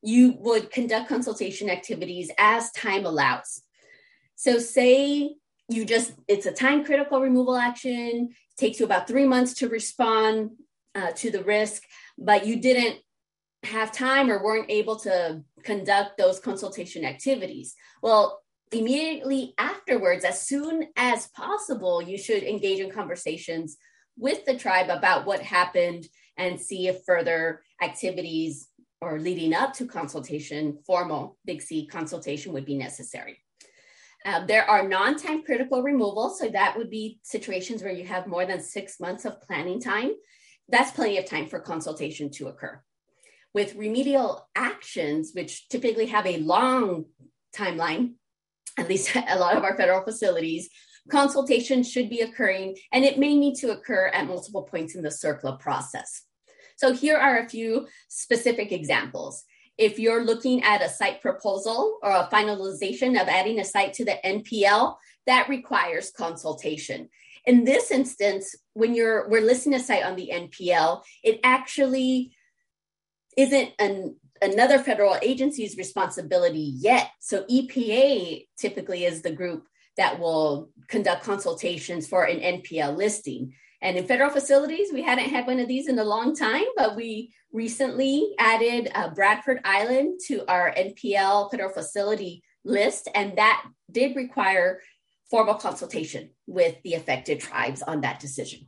[SPEAKER 2] you would conduct consultation activities as time allows. So say you just, it's a time critical removal action, it takes you about three months to respond uh, to the risk, but you didn't have time or weren't able to conduct those consultation activities. Well, immediately afterwards, as soon as possible, you should engage in conversations with the tribe about what happened and see if further activities or leading up to consultation, formal Big C consultation would be necessary. Uh, there are non-time critical removals. So that would be situations where you have more than six months of planning time. That's plenty of time for consultation to occur. With remedial actions, which typically have a long timeline, at least a lot of our federal facilities, consultation should be occurring, and it may need to occur at multiple points in the CERCLA process. So here are a few specific examples. If you're looking at a site proposal or a finalization of adding a site to the N P L, that requires consultation. In this instance, when you're we're listing a site on the N P L, it actually isn't an, another federal agency's responsibility yet. So E P A typically is the group that will conduct consultations for an N P L listing. And in federal facilities, we hadn't had one of these in a long time, but we recently added uh, Bradford Island to our N P L federal facility list, and that did require formal consultation with the affected tribes on that decision.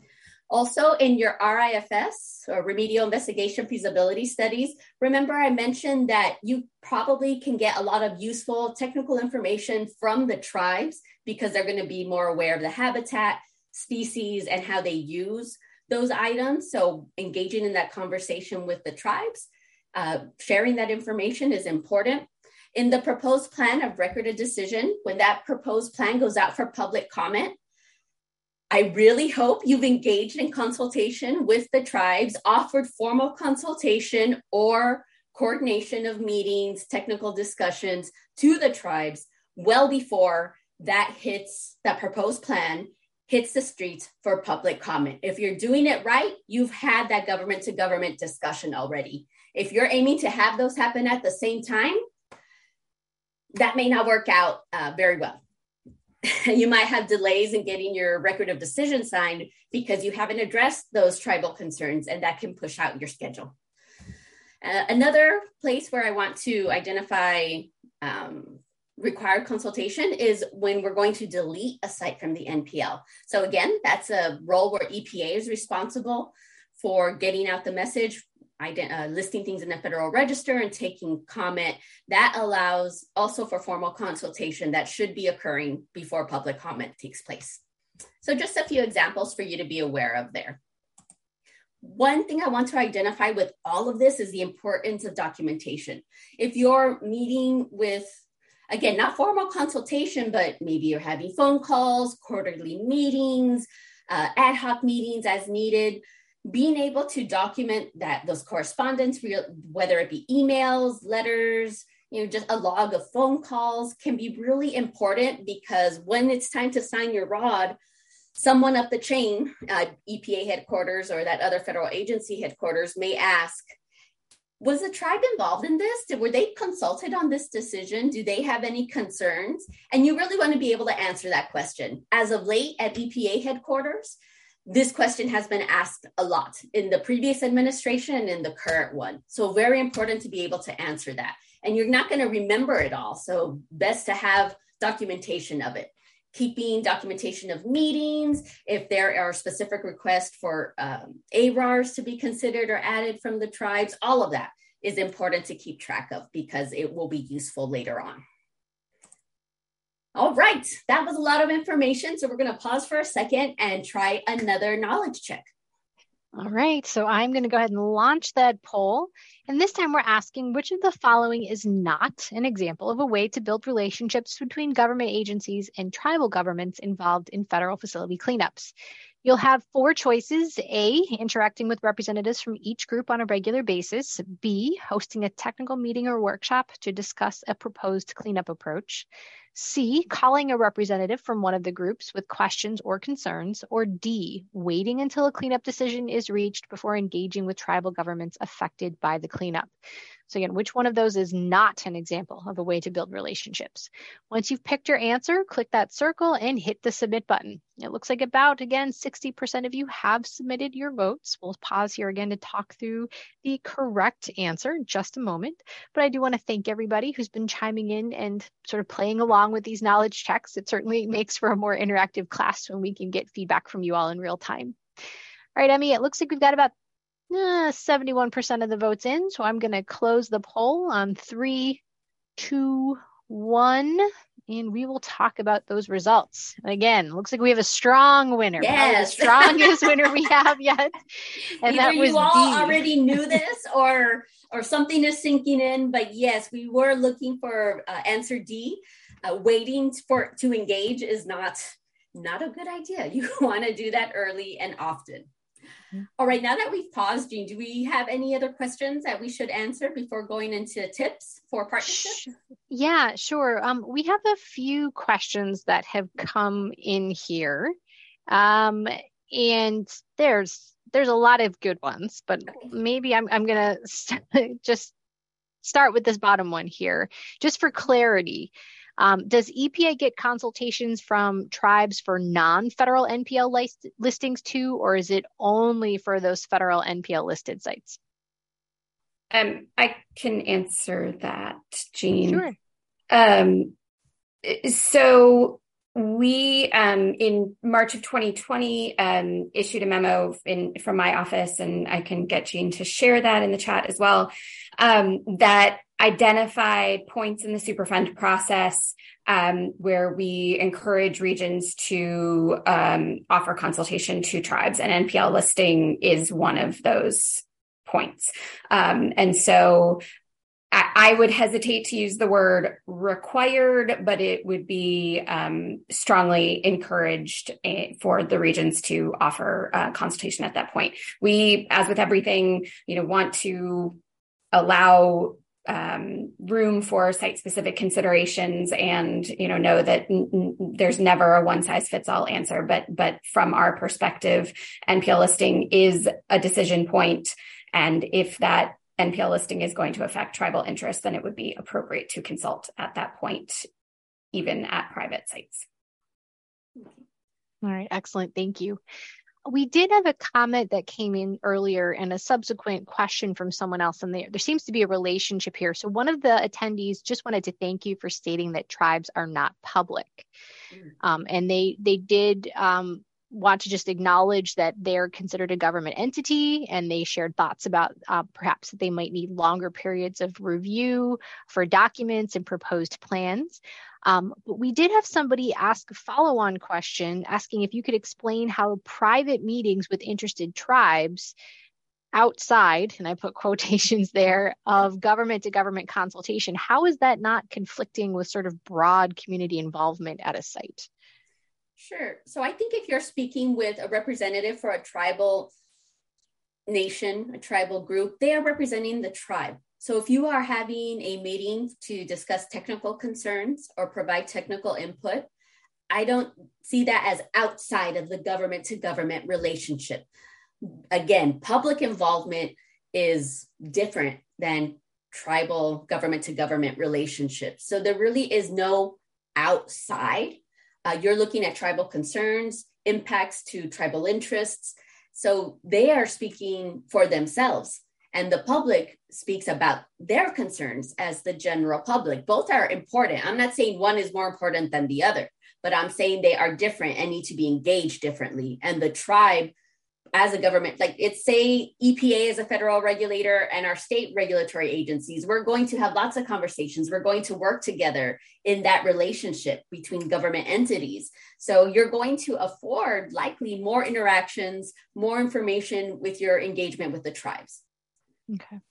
[SPEAKER 2] Also, in your R I F S, or Remedial Investigation Feasibility Studies, remember I mentioned that you probably can get a lot of useful technical information from the tribes because they're going to be more aware of the habitat, species, and how they use those items. So engaging in that conversation with the tribes, uh, sharing that information is important. In the proposed plan of record of decision, when that proposed plan goes out for public comment, I really hope you've engaged in consultation with the tribes, offered formal consultation or coordination of meetings, technical discussions to the tribes well before that hits, that proposed plan hits the streets for public comment. If you're doing it right, you've had that government to government discussion already. If you're aiming to have those happen at the same time, that may not work out uh, very well. You might have delays in getting your record of decision signed because you haven't addressed those tribal concerns, and that can push out your schedule. Uh, another place where I want to identify um, required consultation is when we're going to delete a site from the N P L. So again, that's a role where E P A is responsible for getting out the message, Uh, listing things in the Federal Register and taking comment. That allows also for formal consultation that should be occurring before public comment takes place. So just a few examples for you to be aware of there. One thing I want to identify with all of this is the importance of documentation. If you're meeting with, again, not formal consultation, but maybe you're having phone calls, quarterly meetings, uh, ad hoc meetings as needed, being able to document that those correspondence, whether it be emails, letters, you know, just a log of phone calls, can be really important, because when it's time to sign your R O D, someone up the chain, uh, E P A headquarters or that other federal agency headquarters may ask, was the tribe involved in this? Did, were they consulted on this decision? Do they have any concerns? And you really want to be able to answer that question. As of late at E P A headquarters, this question has been asked a lot in the previous administration and in the current one. So very important to be able to answer that. And you're not going to remember it all. So best to have documentation of it. Keeping documentation of meetings, if there are specific requests for um, A R Rs to be considered or added from the tribes, all of that is important to keep track of because it will be useful later on. All right, that was a lot of information. So we're going to pause for a second and try another knowledge check.
[SPEAKER 1] All right, so I'm going to go ahead and launch that poll. And this time we're asking which of the following is not an example of a way to build relationships between government agencies and tribal governments involved in federal facility cleanups. You'll have four choices. A, interacting with representatives from each group on a regular basis. B, hosting a technical meeting or workshop to discuss a proposed cleanup approach. C, calling a representative from one of the groups with questions or concerns. Or D, waiting until a cleanup decision is reached before engaging with tribal governments affected by the cleanup. So again, which one of those is not an example of a way to build relationships? Once you've picked your answer, click that circle and hit the submit button. It looks like about, again, sixty percent of you have submitted your votes. We'll pause here again to talk through the correct answer in just a moment. But I do want to thank everybody who's been chiming in and sort of playing along with these knowledge checks. It certainly makes for a more interactive class when we can get feedback from you all in real time. All right, Emmy, it looks like we've got about Uh, seventy-one percent of the votes in. So I'm going to close the poll on three, two, one, and we will talk about those results. Again, looks like we have a strong winner.
[SPEAKER 2] Yes.
[SPEAKER 1] Probably the strongest winner we have yet. And
[SPEAKER 2] Either
[SPEAKER 1] that was
[SPEAKER 2] you all
[SPEAKER 1] D.
[SPEAKER 2] already knew this or or something is sinking in. But yes, we were looking for uh, answer D. Uh, waiting for to engage is not, not a good idea. You want to do that early and often. All right, now that we've paused, Jean, do we have any other questions that we should answer before going into tips for partnerships?
[SPEAKER 1] Yeah, sure. Um, we have a few questions that have come in here. Um, and there's there's a lot of good ones, but okay. maybe I'm I'm gonna st- just start with this bottom one here, just for clarity. Um, does E P A get consultations from tribes for non-federal N P L list- listings too, or is it only for those federal N P L listed sites?
[SPEAKER 3] Um, I can answer that, Jean.
[SPEAKER 1] Sure.
[SPEAKER 3] Um, so we, um, in March of twenty twenty, um, issued a memo in from my office, and I can get Jean to share that in the chat as well, um, that identified points in the Superfund process um, where we encourage regions to um, offer consultation to tribes, and N P L listing is one of those points. Um, and so I, I would hesitate to use the word required, but it would be um, strongly encouraged for the regions to offer uh, consultation at that point. We, as with everything, you know, want to allow um, room for site-specific considerations, and you know know that n- n- there's never a one-size-fits-all answer. But but from our perspective, N P L listing is a decision point, and if that N P L listing is going to affect tribal interests, then it would be appropriate to consult at that point, even at private sites.
[SPEAKER 1] All right, excellent. Thank you. We did have a comment that came in earlier and a subsequent question from someone else, and there, there seems to be a relationship here. So one of the attendees just wanted to thank you for stating that tribes are not public. Mm. Um, and they they did um, want to just acknowledge that they're considered a government entity, and they shared thoughts about uh, perhaps that they might need longer periods of review for documents and proposed plans. Um, but we did have somebody ask a follow-on question asking if you could explain how private meetings with interested tribes outside, and I put quotations there, of government to government consultation, how is that not conflicting with sort of broad community involvement at a site?
[SPEAKER 2] Sure. So I think if you're speaking with a representative for a tribal nation, a tribal group, they are representing the tribe. So if you are having a meeting to discuss technical concerns or provide technical input, I don't see that as outside of the government to government relationship. Again, public involvement is different than tribal government to government relationships. So there really is no outside. Uh, you're looking at tribal concerns, impacts to tribal interests. So they are speaking for themselves. And the public speaks about their concerns as the general public. Both are important. I'm not saying one is more important than the other, but I'm saying they are different and need to be engaged differently. And the tribe as a government, like it's say E P A is a federal regulator and our state regulatory agencies, we're going to have lots of conversations. We're going to work together in that relationship between government entities. So you're going to afford likely more interactions, more information with your engagement with the tribes.
[SPEAKER 1] Okay.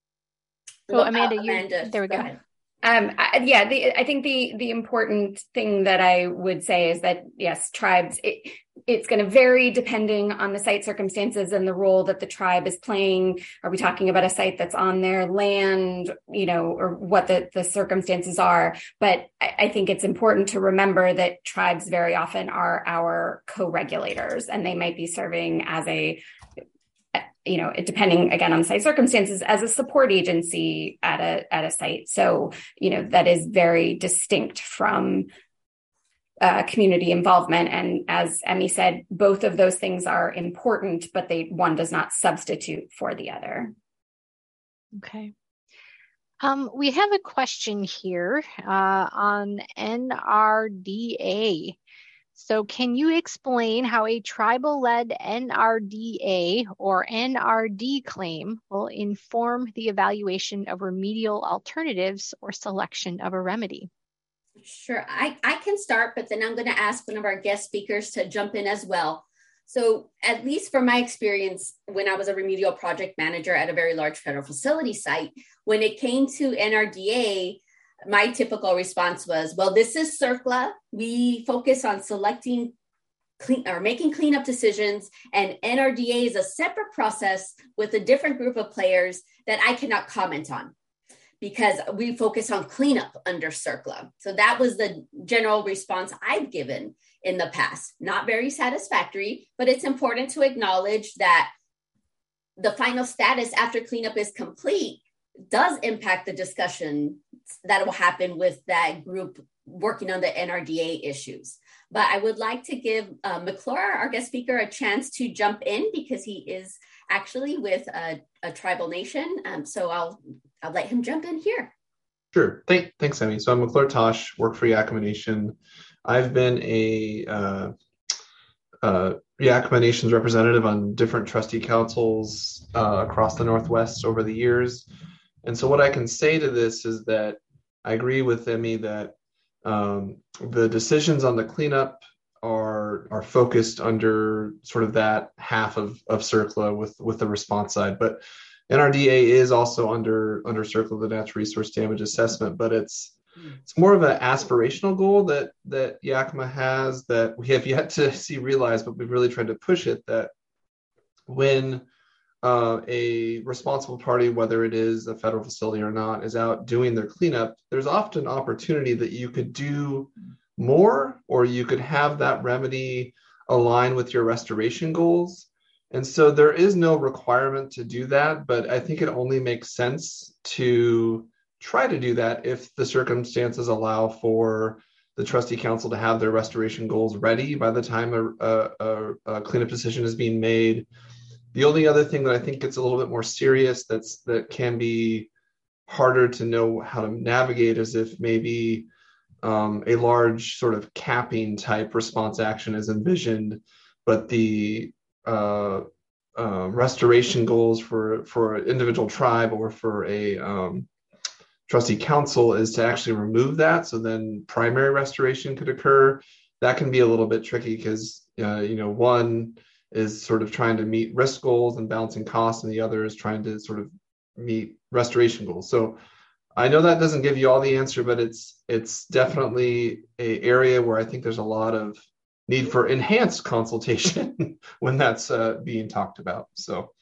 [SPEAKER 1] So well, Amanda, you,
[SPEAKER 2] Amanda,
[SPEAKER 1] there we go.
[SPEAKER 2] go ahead.
[SPEAKER 3] Um, I, yeah, the, I think the the important thing that I would say is that, yes, tribes, it, it's going to vary depending on the site circumstances and the role that the tribe is playing. Are we talking about a site that's on their land, you know, or what the, the circumstances are? But I, I think it's important to remember that tribes very often are our co-regulators, and they might be serving as a you know, depending again on site circumstances, as a support agency at a at a site. So, you know, that is very distinct from uh, community involvement. And as Emmy said, both of those things are important, but they one does not substitute for the other.
[SPEAKER 1] Okay. Um, we have a question here uh, on N R D A. So can you explain how a tribal-led N R D A or N R D claim will inform the evaluation of remedial alternatives or selection of a remedy?
[SPEAKER 2] Sure, I, I can start, but then I'm going to ask one of our guest speakers to jump in as well. So at least from my experience, when I was a remedial project manager at a very large federal facility site, when it came to N R D A, my typical response was, well, this is CERCLA. We focus on selecting clean or making cleanup decisions, and N R D A is a separate process with a different group of players that I cannot comment on because we focus on cleanup under CERCLA. So that was the general response I've given in the past. Not very satisfactory, but it's important to acknowledge that the final status after cleanup is complete does impact the discussion that will happen with that group working on the N R D A issues. But I would like to give uh, McClure, our guest speaker, a chance to jump in because he is actually with a, a tribal nation. Um, so I'll I'll let him jump in here.
[SPEAKER 4] Sure. Thank, thanks, Emmy. So I'm McClure Tosh, work for Yakama Nation. I've been a uh, uh, Yakama Nation's representative on different trustee councils uh, across the Northwest over the years. And so what I can say to this is that I agree with Emmy that um, the decisions on the cleanup are are focused under sort of that half of, of CERCLA with, with the response side. But N R D A is also under under CERCLA, the natural resource damage assessment, but it's it's more of an aspirational goal that that Yakama has that we have yet to see realized, but we've really tried to push it, that when Uh, a responsible party, whether it is a federal facility or not, is out doing their cleanup, there's often opportunity that you could do more, or you could have that remedy align with your restoration goals. And so there is no requirement to do that, but I think it only makes sense to try to do that if the circumstances allow for the trustee council to have their restoration goals ready by the time a, a, a cleanup decision is being made. The only other thing that I think gets a little bit more serious that's that can be harder to know how to navigate is if maybe um, a large sort of capping type response action is envisioned, but the uh, uh, restoration goals for, for an individual tribe or for a um, trustee council is to actually remove that. So then primary restoration could occur. That can be a little bit tricky because, uh, you know, one is sort of trying to meet risk goals and balancing costs, and the other is trying to sort of meet restoration goals. So I know that doesn't give you all the answer, but it's it's definitely a area where I think there's a lot of need for enhanced consultation when that's uh, being talked about. So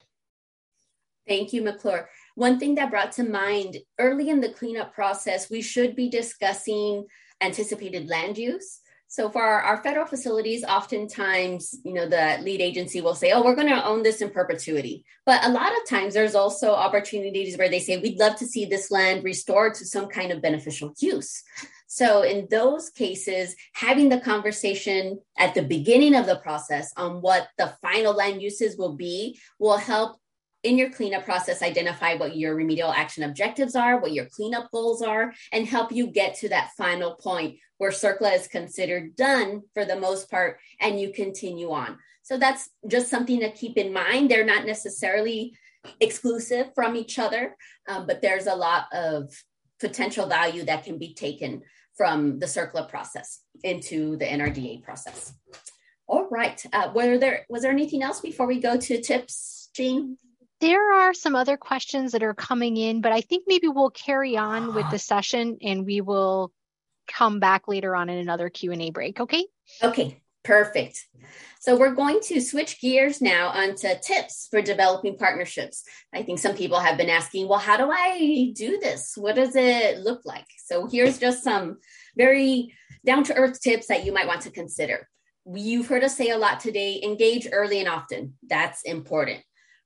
[SPEAKER 2] thank you, McClure. One thing that brought to mind, early in the cleanup process, we should be discussing anticipated land use. So for our, our federal facilities, oftentimes, you know, the lead agency will say, oh, we're going to own this in perpetuity. But a lot of times there's also opportunities where they say, we'd love to see this land restored to some kind of beneficial use. So in those cases, having the conversation at the beginning of the process on what the final land uses will be will help in your cleanup process identify what your remedial action objectives are, what your cleanup goals are, and help you get to that final point where CERCLA is considered done for the most part, and you continue on. So that's just something to keep in mind. They're not necessarily exclusive from each other, um, but there's a lot of potential value that can be taken from the CERCLA process into the N R D A process. All right. Uh, were there, was there anything else before we go to tips, Jean?
[SPEAKER 1] There are some other questions that are coming in, but I think maybe we'll carry on with the session and we will come back later on in another Q and A break, okay?
[SPEAKER 2] Okay, perfect. So we're going to switch gears now onto tips for developing partnerships. I think some people have been asking, well, how do I do this? What does it look like? So here's just some very down-to-earth tips that you might want to consider. You've heard us say a lot today, engage early and often. That's important.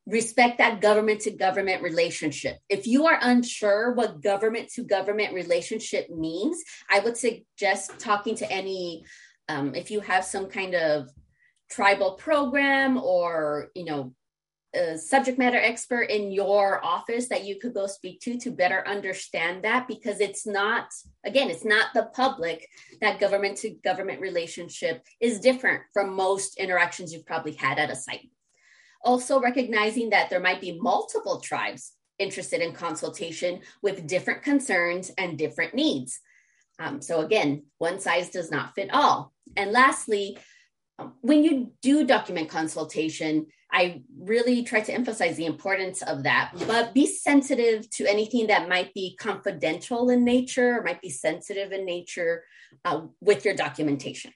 [SPEAKER 2] respect that government to government relationship. If you are unsure what government to government relationship means, I would suggest talking to any, um, if you have some kind of tribal program or, you know, a subject matter expert in your office that you could go speak to to better understand that, because it's not, again, it's not the public. That government to government relationship is different from most interactions you've probably had at a site. Also recognizing that there might be multiple tribes interested in consultation with different concerns and different needs. Um, so again, one size does not fit all. And lastly, when you do document consultation, I really try to emphasize the importance of that, but be sensitive to anything that might be confidential in nature or might be sensitive in nature uh, with your documentation.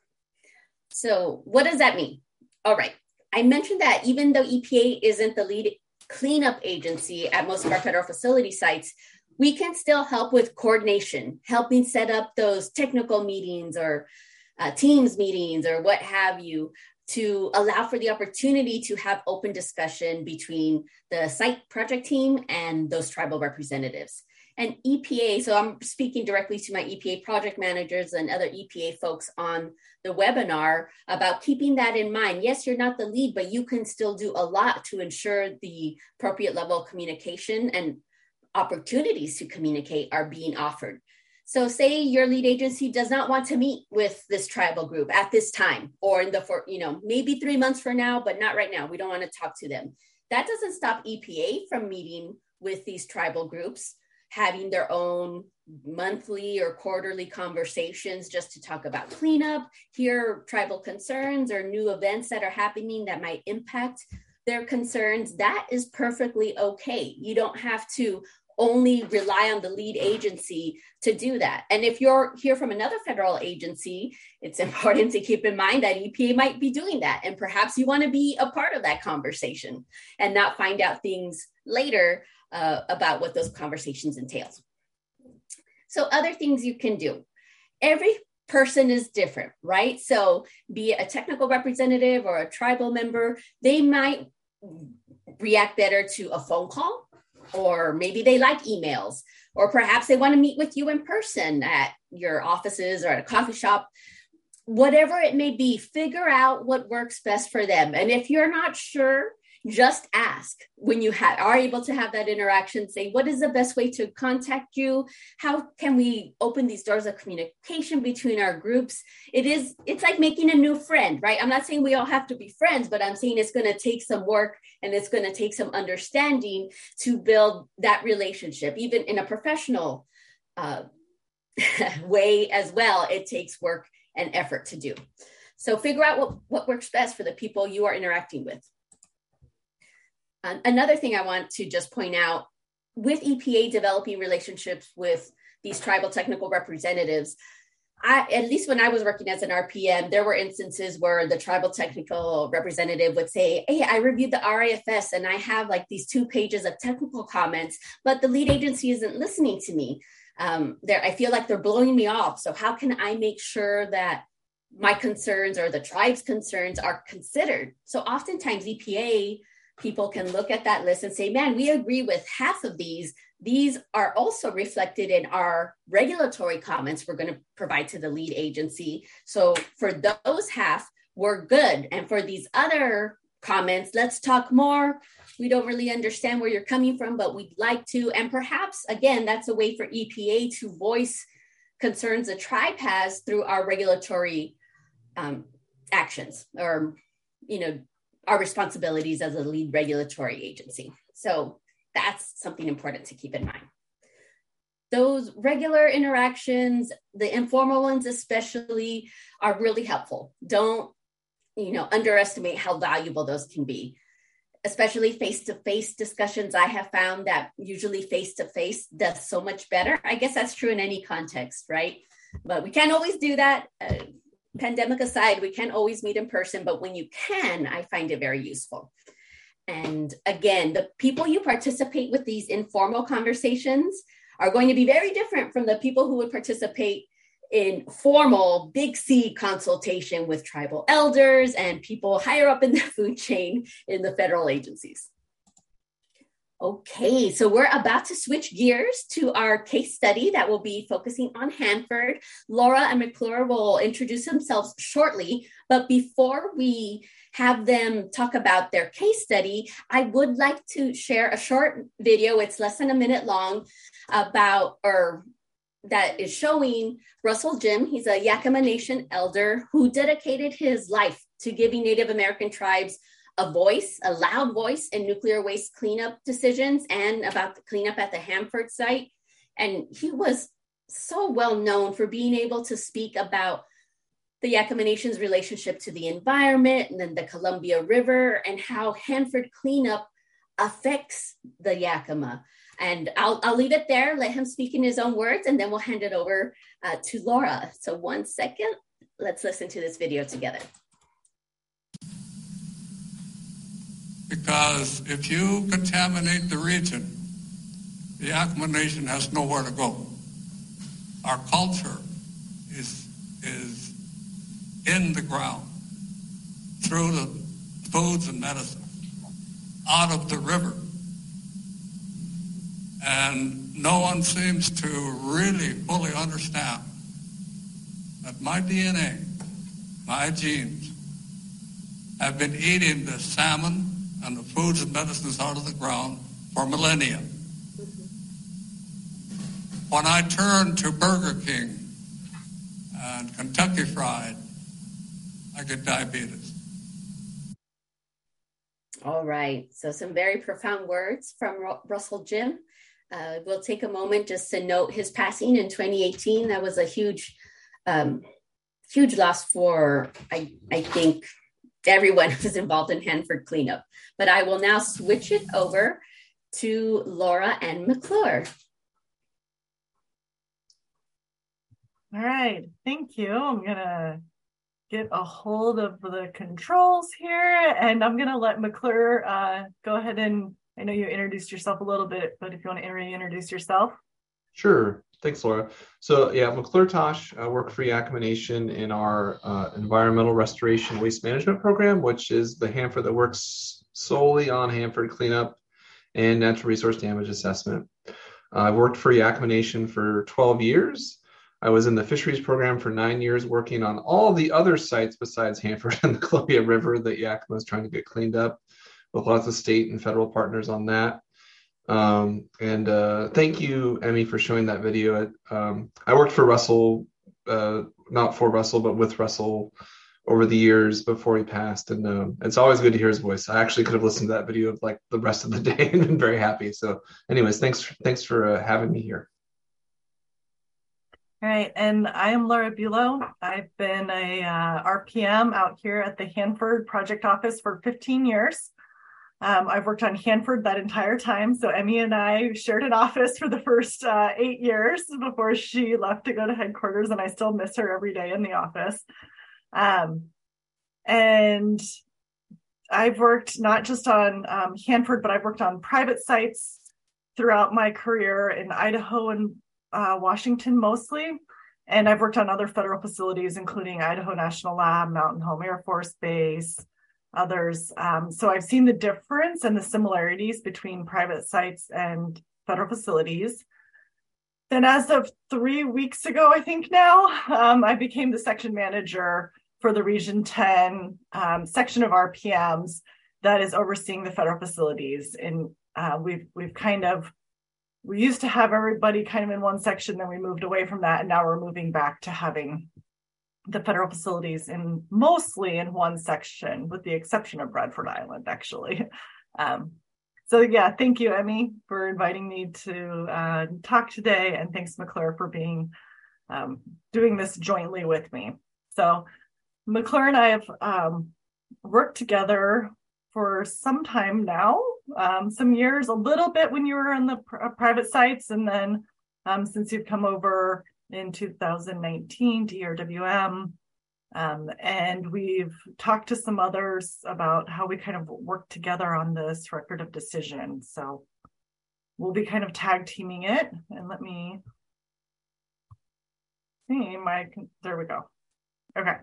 [SPEAKER 2] So what does that mean? All right. I mentioned that even though E P A isn't the lead cleanup agency at most of our federal facility sites, we can still help with coordination, helping set up those technical meetings or uh, Teams meetings or what have you, to allow for the opportunity to have open discussion between the site project team and those tribal representatives. And E P A, so I'm speaking directly to my E P A project managers and other E P A folks on the webinar about keeping that in mind. Yes, you're not the lead, but you can still do a lot to ensure the appropriate level of communication and opportunities to communicate are being offered. So say your lead agency does not want to meet with this tribal group at this time, or in the, for, you know, maybe three months from now, but not right now. We don't want to talk to them. That doesn't stop E P A from meeting with these tribal groups, having their own monthly or quarterly conversations just to talk about cleanup, hear tribal concerns or new events that are happening that might impact their concerns. That is perfectly okay. You don't have to only rely on the lead agency to do that. And if you're here from another federal agency, it's important to keep in mind that E P A might be doing that. And perhaps you want to be a part of that conversation and not find out things later uh, about what those conversations entails. So other things you can do. Every person is different, right? So be it a technical representative or a tribal member, they might react better to a phone call, or maybe they like emails, or perhaps they want to meet with you in person at your offices or at a coffee shop. Whatever it may be, figure out what works best for them. And if you're not sure, just ask when you ha- are able to have that interaction. Say, what is the best way to contact you? How can we open these doors of communication between our groups? It is, it's like making a new friend, right? I'm not saying we all have to be friends, but I'm saying it's going to take some work and it's going to take some understanding to build that relationship. Even in a professional uh, way as well, it takes work and effort to do. So figure out what, what works best for the people you are interacting with. Um, another thing I want to just point out, with E P A developing relationships with these tribal technical representatives, I, at least when I was working as an R P M, there were instances where the tribal technical representative would say, hey, I reviewed the R I F S and I have like these two pages of technical comments, but the lead agency isn't listening to me. Um, I feel like they're blowing me off. So how can I make sure that my concerns or the tribe's concerns are considered? So oftentimes E P A people can look at that list and say, man, we agree with half of these. These are also reflected in our regulatory comments we're going to provide to the lead agency. So for those half, we're good. And for these other comments, let's talk more. We don't really understand where you're coming from, but we'd like to. And perhaps, again, that's a way for E P A to voice concerns the tribe has through our regulatory um, actions, or, you know, our responsibilities as a lead regulatory agency. So that's something important to keep in mind. Those regular interactions, the informal ones especially, are really helpful. Don't, you know, underestimate how valuable those can be, especially face-to-face discussions. I have found that usually face-to-face does so much better. I guess that's true in any context, right? But we can't always do that. Uh, Pandemic aside, we can't always meet in person, but when you can, I find it very useful. And again, the people you participate with these informal conversations are going to be very different from the people who would participate in formal big C consultation with tribal elders and people higher up in the food chain in the federal agencies. Okay, so we're about to switch gears to our case study that will be focusing on Hanford. Laura and McClure will introduce themselves shortly, but before we have them talk about their case study, I would like to share a short video. It's less than a minute long about, or that is showing Russell Jim. He's a Yakima Nation elder who dedicated his life to giving Native American tribes a voice, a loud voice in nuclear waste cleanup decisions and about the cleanup at the Hanford site. And he was so well known for being able to speak about the Yakima Nation's relationship to the environment and then the Columbia River and how Hanford cleanup affects the Yakima. And I'll, I'll leave it there, let him speak in his own words, and then we'll hand it over uh, to Laura. So one second, let's listen to this video together.
[SPEAKER 5] Because if you contaminate the region, the Yakima Nation has nowhere to go. Our culture is, is in the ground, through the foods and medicine, out of the river. And no one seems to really fully understand that my D N A, my genes, have been eating the salmon and the foods and medicines out of the ground for millennia. When I turned to Burger King and Kentucky Fried, I get diabetes.
[SPEAKER 2] All right, so some very profound words from Ru- Russell Jim. Uh, we'll take a moment just to note his passing in twenty eighteen. That was a huge, um, huge loss for, I, I think, everyone who was involved in Hanford cleanup. But I will now switch it over to Laura and McClure.
[SPEAKER 6] All right, thank you. I'm gonna get a hold of the controls here, and I'm gonna let McClure uh, go ahead and, I know you introduced yourself a little bit, but if you want to reintroduce yourself.
[SPEAKER 4] Sure. Thanks, Laura. So yeah, McClure Tosh, I work for Yakima Nation in our uh, environmental restoration waste management program, which is the Hanford that works solely on Hanford cleanup and natural resource damage assessment. Uh, I've worked for Yakima Nation for twelve years. I was in the fisheries program for nine years, working on all the other sites besides Hanford and the Columbia River that Yakima is trying to get cleaned up, with lots of state and federal partners on that. Um, and uh, thank you, Emmy, for showing that video. Um, I worked for Russell, uh, not for Russell, but with Russell over the years before he passed. And um, it's always good to hear his voice. I actually could have listened to that video like the rest of the day and been very happy. So anyways, thanks, thanks for uh, having me here.
[SPEAKER 6] All right, and I am Laura Bulow. I've been a uh, R P M out here at the Hanford Project Office for fifteen years. Um, I've worked on Hanford that entire time. So Emmy and I shared an office for the first uh, eight years before she left to go to headquarters, and I still miss her every day in the office. Um, and I've worked not just on um, Hanford, but I've worked on private sites throughout my career in Idaho and uh, Washington mostly. And I've worked on other federal facilities, including Idaho National Lab, Mountain Home Air Force Base, others. Um, so I've seen the difference and the similarities between private sites and federal facilities. Then as of three weeks ago, I think now, um, I became the section manager for the Region ten um, section of R P Ms that is overseeing the federal facilities. And uh, we've we've kind of, we used to have everybody kind of in one section, then we moved away from that, and now we're moving back to having the federal facilities in mostly in one section, with the exception of Bradford Island, actually. Um, so yeah, thank you, Emmy, for inviting me to uh, talk today, and thanks, McClure, for being um, doing this jointly with me. So McClure and I have um, worked together for some time now, um, some years, a little bit when you were on the pr- private sites, and then um, since you've come over in two thousand nineteen to E R W M, um, and we've talked to some others about how we kind of work together on this record of decision. So we'll be kind of tag teaming it, and let me see my, there we go. Okay.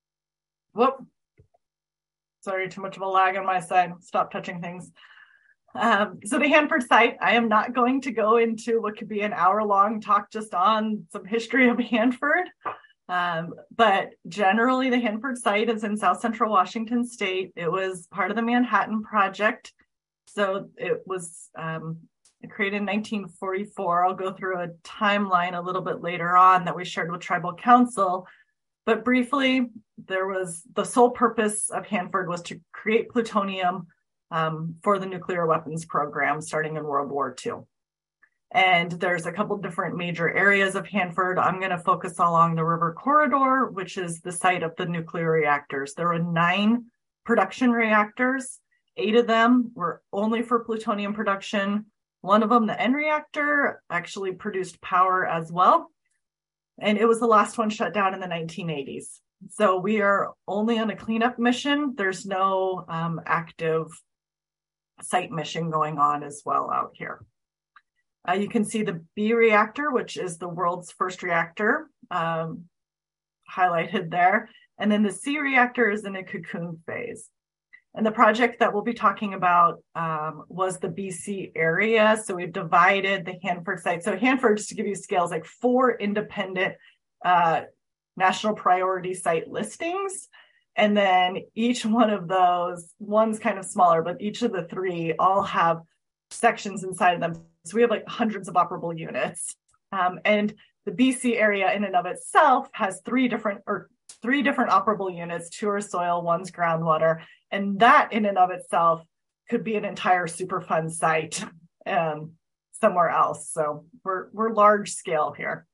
[SPEAKER 6] Whoop. Sorry, too much of a lag on my side. Stop touching things. Um, so the Hanford site, I am not going to go into what could be an hour-long talk just on some history of Hanford. Um, but generally, the Hanford site is in South Central Washington State. It was part of the Manhattan Project. So it was um, created in nineteen forty-four. I'll go through a timeline a little bit later on that we shared with Tribal Council. But briefly, there was the sole purpose of Hanford was to create plutonium um, for the nuclear weapons program starting in World War Two. And there's a couple different major areas of Hanford. I'm going to focus along the river corridor, which is the site of the nuclear reactors. There were nine production reactors. Eight of them were only for plutonium production. One of them, the N reactor, actually produced power as well. And it was the last one shut down in the nineteen eighties. So we are only on a cleanup mission. There's no um, active site mission going on as well out here. Uh, you can see the B reactor, which is the world's first reactor, um, highlighted there. And then the C reactor is in a cocoon phase. And the project that we'll be talking about um, was the B C area. So we've divided the Hanford site. So Hanford, just to give you scales, like four independent uh, national priority site listings. And then each one of those, one's kind of smaller, but each of the three all have sections inside of them. So we have like hundreds of operable units. Um, and the B C area in and of itself has three different or three different operable units. Two are soil, one's groundwater. And that in and of itself could be an entire Superfund site um, somewhere else. So we're, we're large scale here.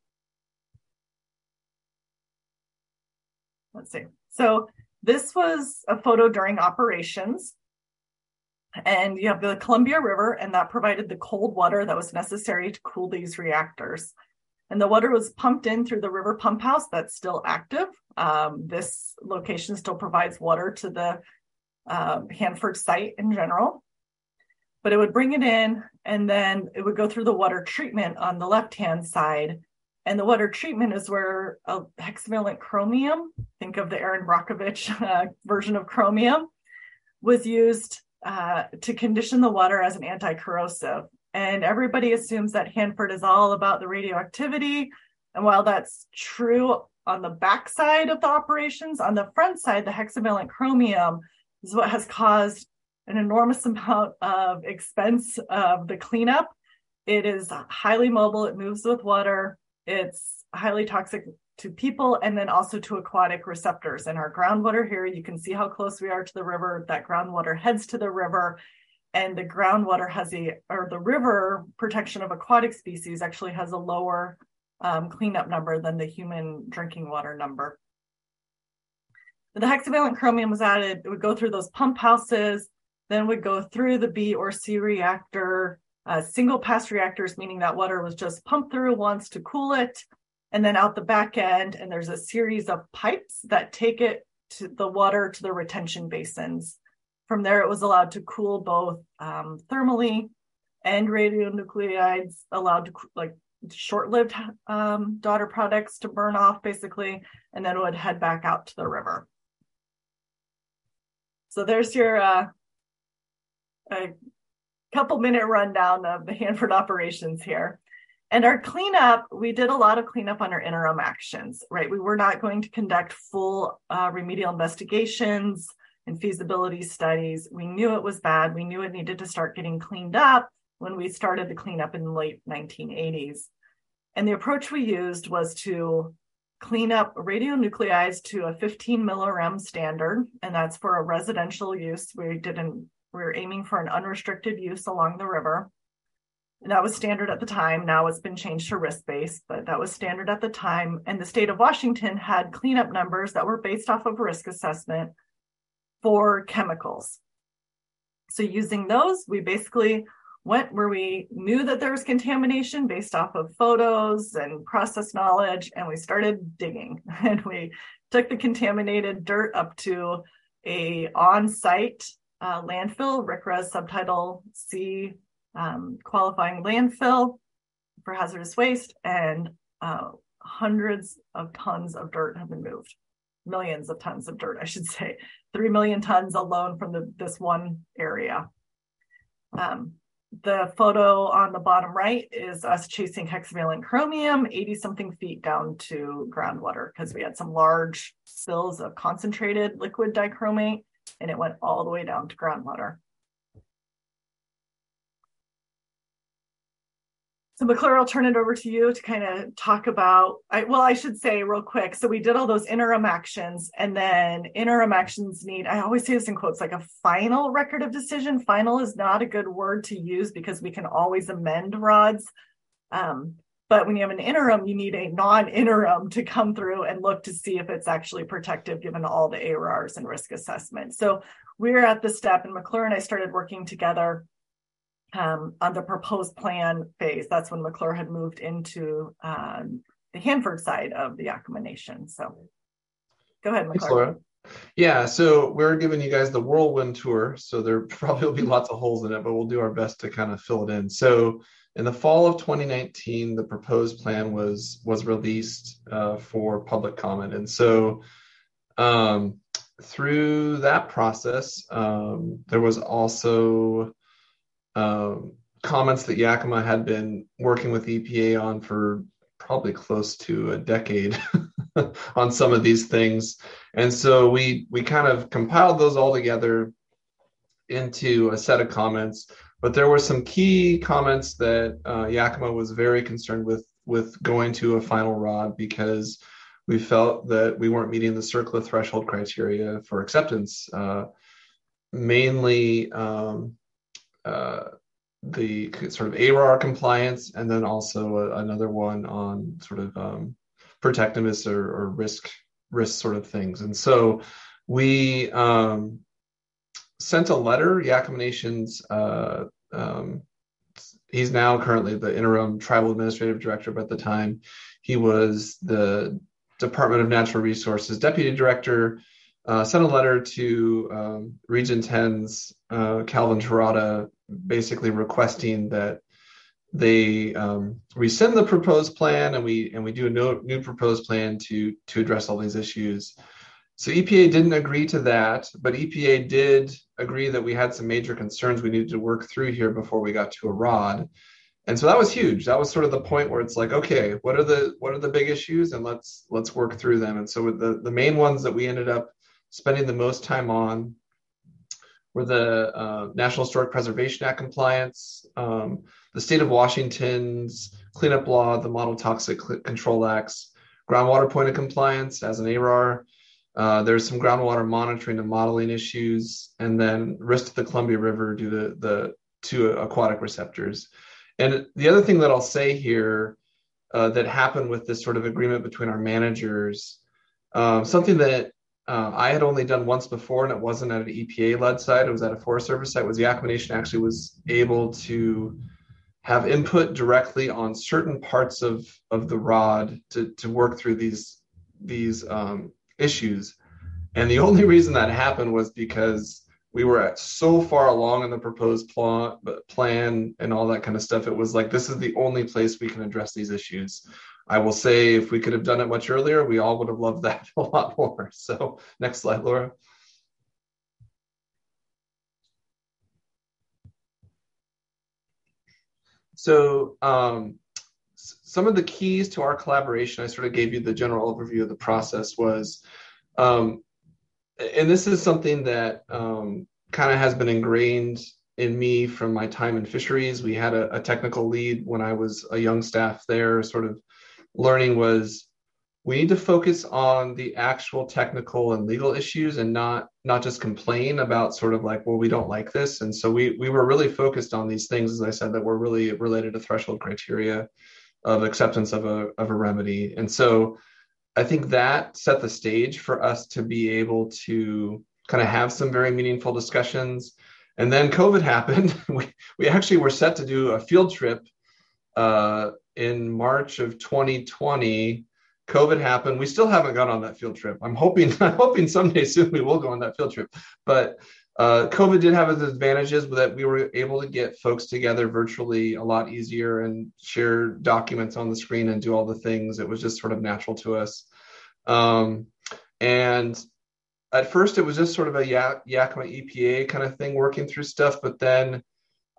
[SPEAKER 6] Let's see. So this was a photo during operations. And you have the Columbia River, and that provided the cold water that was necessary to cool these reactors. And the water was pumped in through the river pump house that's still active. Um, this location still provides water to the uh, Hanford site in general. But it would bring it in, and then it would go through the water treatment on the left-hand side. And the water treatment is where a hexavalent chromium, think of the Aaron Brockovich uh, version of chromium, was used Uh, to condition the water as an anti-corrosive. And everybody assumes that Hanford is all about the radioactivity. And while that's true on the back side of the operations, on the front side, the hexavalent chromium is what has caused an enormous amount of expense of the cleanup. It is highly mobile. It moves with water. It's highly toxic to people and then also to aquatic receptors. In our groundwater here, you can see how close we are to the river. That groundwater heads to the river, and the groundwater has a, or the river protection of aquatic species actually has a lower um, cleanup number than the human drinking water number. The hexavalent chromium was added. It would go through those pump houses, then would go through the B or C reactor, uh, single pass reactors, meaning that water was just pumped through once to cool it, and then out the back end, and there's a series of pipes that take it to the water to the retention basins. From there, it was allowed to cool both um, thermally and radionuclides, allowed to like short-lived um, daughter products to burn off basically, and then it would head back out to the river. So there's your uh, a couple minute rundown of the Hanford operations here. And our cleanup, we did a lot of cleanup on our interim actions, right? We were not going to conduct full uh, remedial investigations and feasibility studies. We knew it was bad. We knew it needed to start getting cleaned up when we started the cleanup in the late nineteen eighties. And the approach we used was to clean up radionuclides to a fifteen millirem standard, and that's for a residential use. We didn't, we were aiming for an unrestricted use along the river. And that was standard at the time. Now it's been changed to risk-based, but that was standard at the time. And the state of Washington had cleanup numbers that were based off of risk assessment for chemicals. So using those, we basically went where we knew that there was contamination based off of photos and process knowledge, and we started digging. And we took the contaminated dirt up to a on-site uh, landfill, R C R A subtitle C Um, qualifying landfill for hazardous waste, and uh, hundreds of tons of dirt have been moved. Millions of tons of dirt, I should say. Three million tons alone from the, this one area. Um, the photo on the bottom right is us chasing hexavalent chromium eighty something feet down to groundwater because we had some large spills of concentrated liquid dichromate and it went all the way down to groundwater. So McClure, I'll turn it over to you to kind of talk about, I, well, I should say real quick. So we did all those interim actions, and then interim actions need, I always say this in quotes, like a final record of decision. Final is not a good word to use because we can always amend R O Ds. Um, but when you have an interim, you need a non-interim to come through and look to see if it's actually protective given all the A R Rs and risk assessment. So we're at the step, and McClure and I started working together Um, on the proposed plan phase. That's when McClure had moved into um, the Hanford side of the Yakima Nation. So go ahead, McClure.
[SPEAKER 4] Thanks, Laura. Yeah, so we're giving you guys the whirlwind tour. So there probably will be lots of holes in it, but we'll do our best to kind of fill it in. So in the fall of twenty nineteen, the proposed plan was was released uh, for public comment. And so um, through that process, um, there was also Um, comments that Yakima had been working with E P A on for probably close to a decade on some of these things. And so we we kind of compiled those all together into a set of comments. But there were some key comments that uh, Yakima was very concerned with, with going to a final R O D because we felt that we weren't meeting the CERCLA threshold criteria for acceptance, uh, mainly um, Uh, the sort of A R R compliance, and then also a, another one on sort of um, protectiveness or, or risk risk sort of things. And so we um, sent a letter. Yakima Nation's uh, um, he's now currently the interim tribal administrative director, but at the time he was the Department of Natural Resources deputy director. Uh, sent a letter to um, Region ten's uh, Calvin Terada, basically requesting that they um, rescind the proposed plan and we and we do a no, new proposed plan to to address all these issues. So E P A didn't agree to that, but E P A did agree that we had some major concerns we needed to work through here before we got to a R O D. And so that was huge. That was sort of the point where it's like, okay, what are the what are the big issues, and let's let's work through them. And so with the the main ones that we ended up spending the most time on were the uh, National Historic Preservation Act compliance, um, the state of Washington's cleanup law, the Model Toxic Control Acts, groundwater point of compliance as an A R R. Uh, there's some groundwater monitoring and modeling issues, and then risk to the Columbia River due to the two aquatic receptors. And the other thing that I'll say here uh, that happened with this sort of agreement between our managers, um, something that Uh, I had only done once before, and it wasn't at an E P A-led site. It was at a Forest Service site. Was the Yakima Nation actually was able to have input directly on certain parts of, of the R O D to, to work through these these um, issues. And the only reason that happened was because we were at so far along in the proposed pl- plan and all that kind of stuff. It was like, this is the only place we can address these issues. I will say if we could have done it much earlier, we all would have loved that a lot more. So next slide, Laura. So um, some of the keys to our collaboration, I sort of gave you the general overview of the process was, um, and this is something that um, kind of has been ingrained in me from my time in fisheries. We had a, a technical lead when I was a young staff there, sort of learning was we need to focus on the actual technical and legal issues and not not just complain about sort of like, well, we don't like this. And so we we were really focused on these things, as I said, that were really related to threshold criteria of acceptance of a of a remedy. And so I think that set the stage for us to be able to kind of have some very meaningful discussions. And then COVID happened. we we actually were set to do a field trip uh, in March of twenty twenty. COVID happened. We still haven't gone on that field trip. I'm hoping, I'm hoping someday soon we will go on that field trip. But uh, COVID did have its advantages that we were able to get folks together virtually a lot easier and share documents on the screen and do all the things. It was just sort of natural to us. Um, and at first, it was just sort of a Yakima E P A kind of thing, working through stuff. But then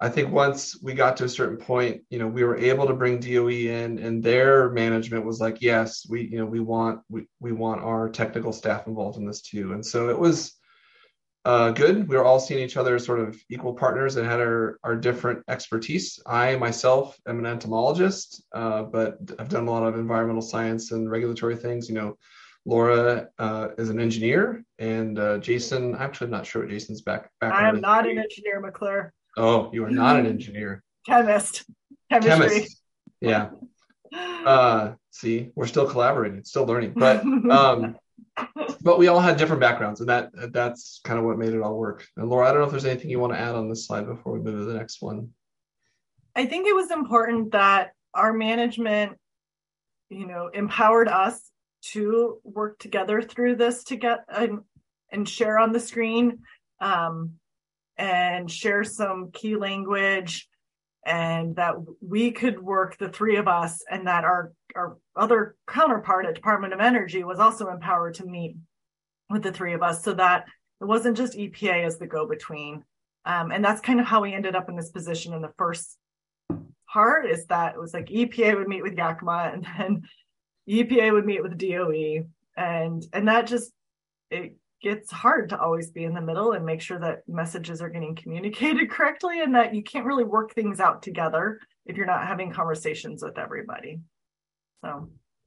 [SPEAKER 4] I think once we got to a certain point, you know, we were able to bring D O E in, and their management was like, yes, we, you know, we want, we, we want our technical staff involved in this too. And so it was uh, good. We were all seeing each other as sort of equal partners and had our, our different expertise. I myself am an entomologist, uh, but I've done a lot of environmental science and regulatory things. You know, Laura uh, is an engineer, and uh, Jason, I'm actually not sure what Jason's back, background
[SPEAKER 6] I am
[SPEAKER 4] is.
[SPEAKER 6] not an engineer, McClure.
[SPEAKER 4] Oh, you are not an engineer.
[SPEAKER 6] Chemist. Chemistry.
[SPEAKER 4] Chemist. Yeah. Uh, see, we're still collaborating, still learning, but um, but we all had different backgrounds, and that that's kind of what made it all work. And Laura, I don't know if there's anything you want to add on this slide before we move to the next one.
[SPEAKER 6] I think it was important that our management, you know, empowered us to work together through this to get and, and share on the screen. Um, and share some key language, and that we could work, the three of us, and that our, our other counterpart at Department of Energy was also empowered to meet with the three of us, so that it wasn't just E P A as the go-between. Um, and that's kind of how we ended up in this position in the first part, is that it was like E P A would meet with Yakima, and then E P A would meet with D O E. And, and that just, it it's hard to always be in the middle and make sure that messages are getting communicated correctly, and that you can't really work things out together if you're not having conversations with everybody. So,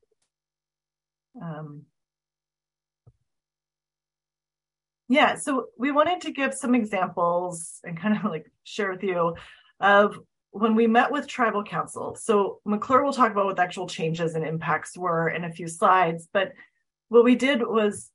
[SPEAKER 6] um, yeah, so we wanted to give some examples and kind of like share with you of when we met with tribal council. So McClure will talk about what the actual changes and impacts were in a few slides, but what we did was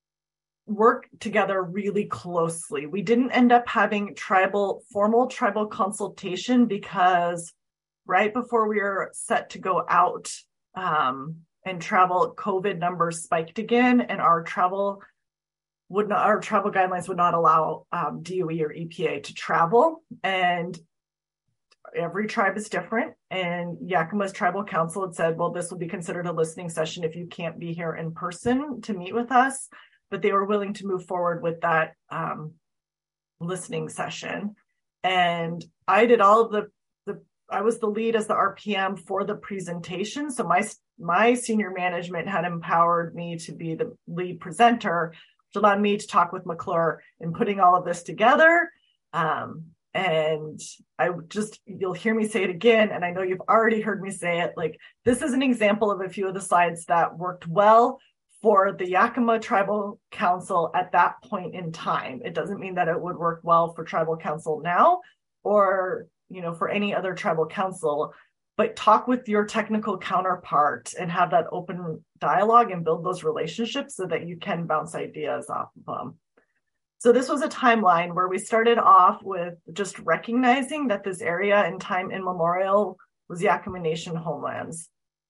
[SPEAKER 6] work together really closely. We didn't end up having tribal, formal tribal consultation, because right before we were set to go out um, and travel, COVID numbers spiked again, and our travel would not, our travel guidelines would not allow um, D O E or E P A to travel. And every tribe is different. And Yakima's tribal council had said, well, this will be considered a listening session if you can't be here in person to meet with us. But they were willing to move forward with that um, listening session. And I did all of the, the, I was the lead as the R P M for the presentation. So my, my senior management had empowered me to be the lead presenter, which allowed me to talk with McClure in putting all of this together. Um, and I just, you'll hear me say it again, and I know you've already heard me say it, like, this is an example of a few of the slides that worked well for the Yakima Tribal Council at that point in time. It doesn't mean that it would work well for Tribal Council now, or, you know, for any other tribal council, but talk with your technical counterpart and have that open dialogue and build those relationships so that you can bounce ideas off of them. So this was a timeline where we started off with just recognizing that this area in time immemorial was Yakima Nation homelands.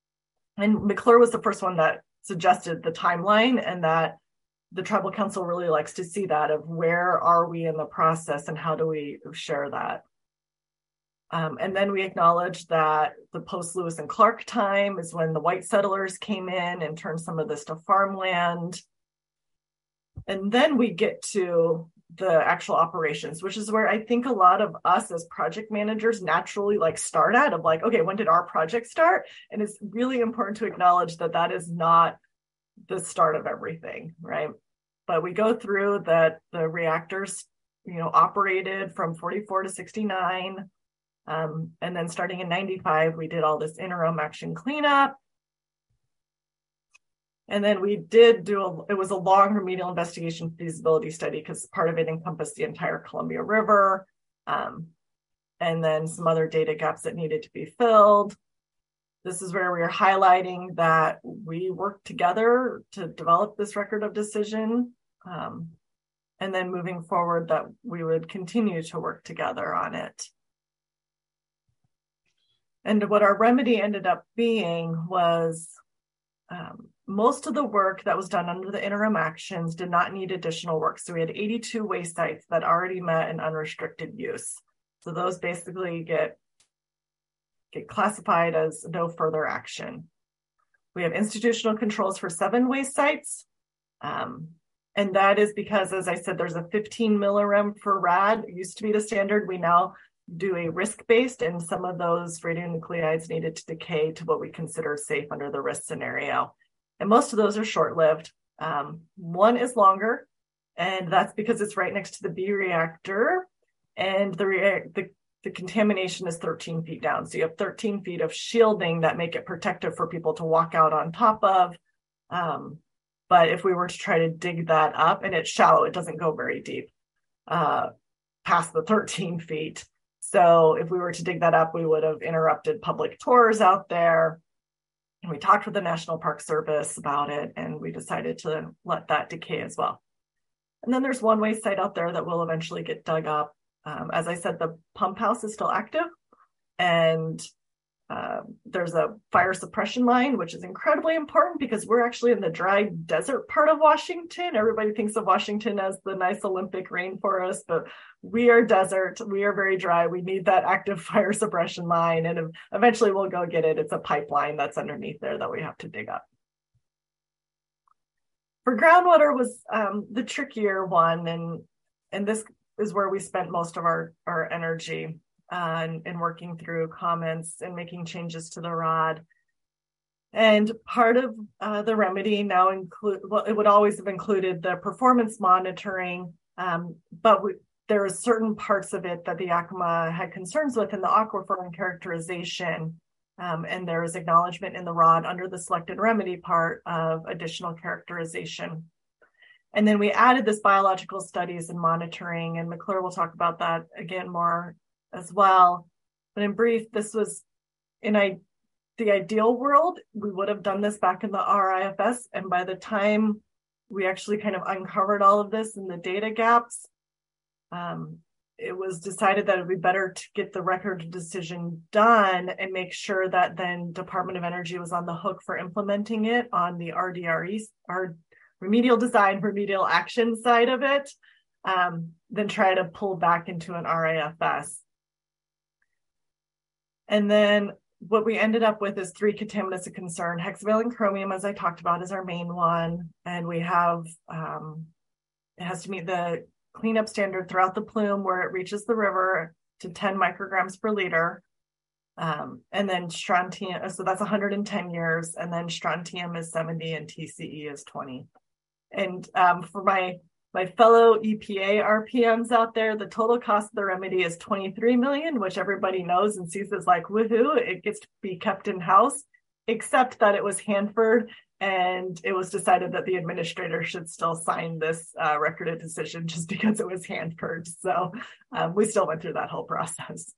[SPEAKER 6] And McClure was the first one that suggested the timeline, and that the tribal council really likes to see that, of where are we in the process and how do we share that. Um, and then we acknowledge that the post Lewis and Clark time is when the white settlers came in and turned some of this to farmland. And then we get to the actual operations, which is where I think a lot of us as project managers naturally like start at, of like, okay, when did our project start? And it's really important to acknowledge that that is not the start of everything, right? But we go through that the reactors, you know, operated from forty-four to sixty-nine. Um, and then starting in ninety-five, we did all this interim action cleanup. And then we did do, a, it was a long remedial investigation feasibility study, because part of it encompassed the entire Columbia River. Um, and then some other data gaps that needed to be filled. This is where we are highlighting that we worked together to develop this record of decision. Um, and then moving forward, that we would continue to work together on it. And what our remedy ended up being was um, most of the work that was done under the interim actions did not need additional work. So we had eighty-two waste sites that already met an unrestricted use. So those basically get, get classified as no further action. We have institutional controls for seven waste sites. Um, and that is because, as I said, there's a fifteen millirem for R A D. It used to be the standard. We now do a risk-based, and some of those radionuclides needed to decay to what we consider safe under the risk scenario. And most of those are short-lived. Um, one is longer, and that's because it's right next to the B reactor, and the, rea- the the contamination is thirteen feet down. So you have thirteen feet of shielding that make it protective for people to walk out on top of. Um, but if we were to try to dig that up, and it's shallow, it doesn't go very deep uh, past the thirteen feet. So if we were to dig that up, we would have interrupted public tours out there. And we talked with the National Park Service about it, and we decided to let that decay as well. And then there's one waste site out there that will eventually get dug up. Um, as I said, the pump house is still active, and uh, there's a fire suppression line, which is incredibly important because we're actually in the dry desert part of Washington. Everybody thinks of Washington as the nice Olympic rainforest, but we are desert. We are very dry. We need that active fire suppression line, and eventually we'll go get it. It's a pipeline that's underneath there that we have to dig up. For groundwater was um, the trickier one, and and this is where we spent most of our, our energy uh, in, in working through comments and making changes to the R O D. And part of uh, the remedy now include, well, it would always have included the performance monitoring, um, but we, there are certain parts of it that the Yakima had concerns with in the aquifer and characterization. Um, and there is acknowledgement in the R O D under the selected remedy part of additional characterization. And then we added this biological studies and monitoring, and McClure will talk about that again more as well. But in brief, this was in I, the ideal world, we would have done this back in the R I F S. And by the time we actually kind of uncovered all of this and the data gaps, um, it was decided that it would be better to get the record of decision done and make sure that then Department of Energy was on the hook for implementing it on the R D R E, our remedial design, remedial action side of it, um, then try to pull back into an R I F S. And then what we ended up with is three contaminants of concern. Hexavalent chromium, as I talked about, is our main one. And we have, um, it has to meet the cleanup standard throughout the plume where it reaches the river to ten micrograms per liter. Um, and then strontium, so that's one hundred ten years. And then strontium is seventy and T C E is twenty. And um, for my my fellow E P A R P Ms out there, the total cost of the remedy is twenty-three million dollars, which everybody knows and sees as like, woohoo, it gets to be kept in-house, except that it was Hanford, and it was decided that the administrator should still sign this uh, record of decision just because it was Hanford. So um, we still went through that whole process.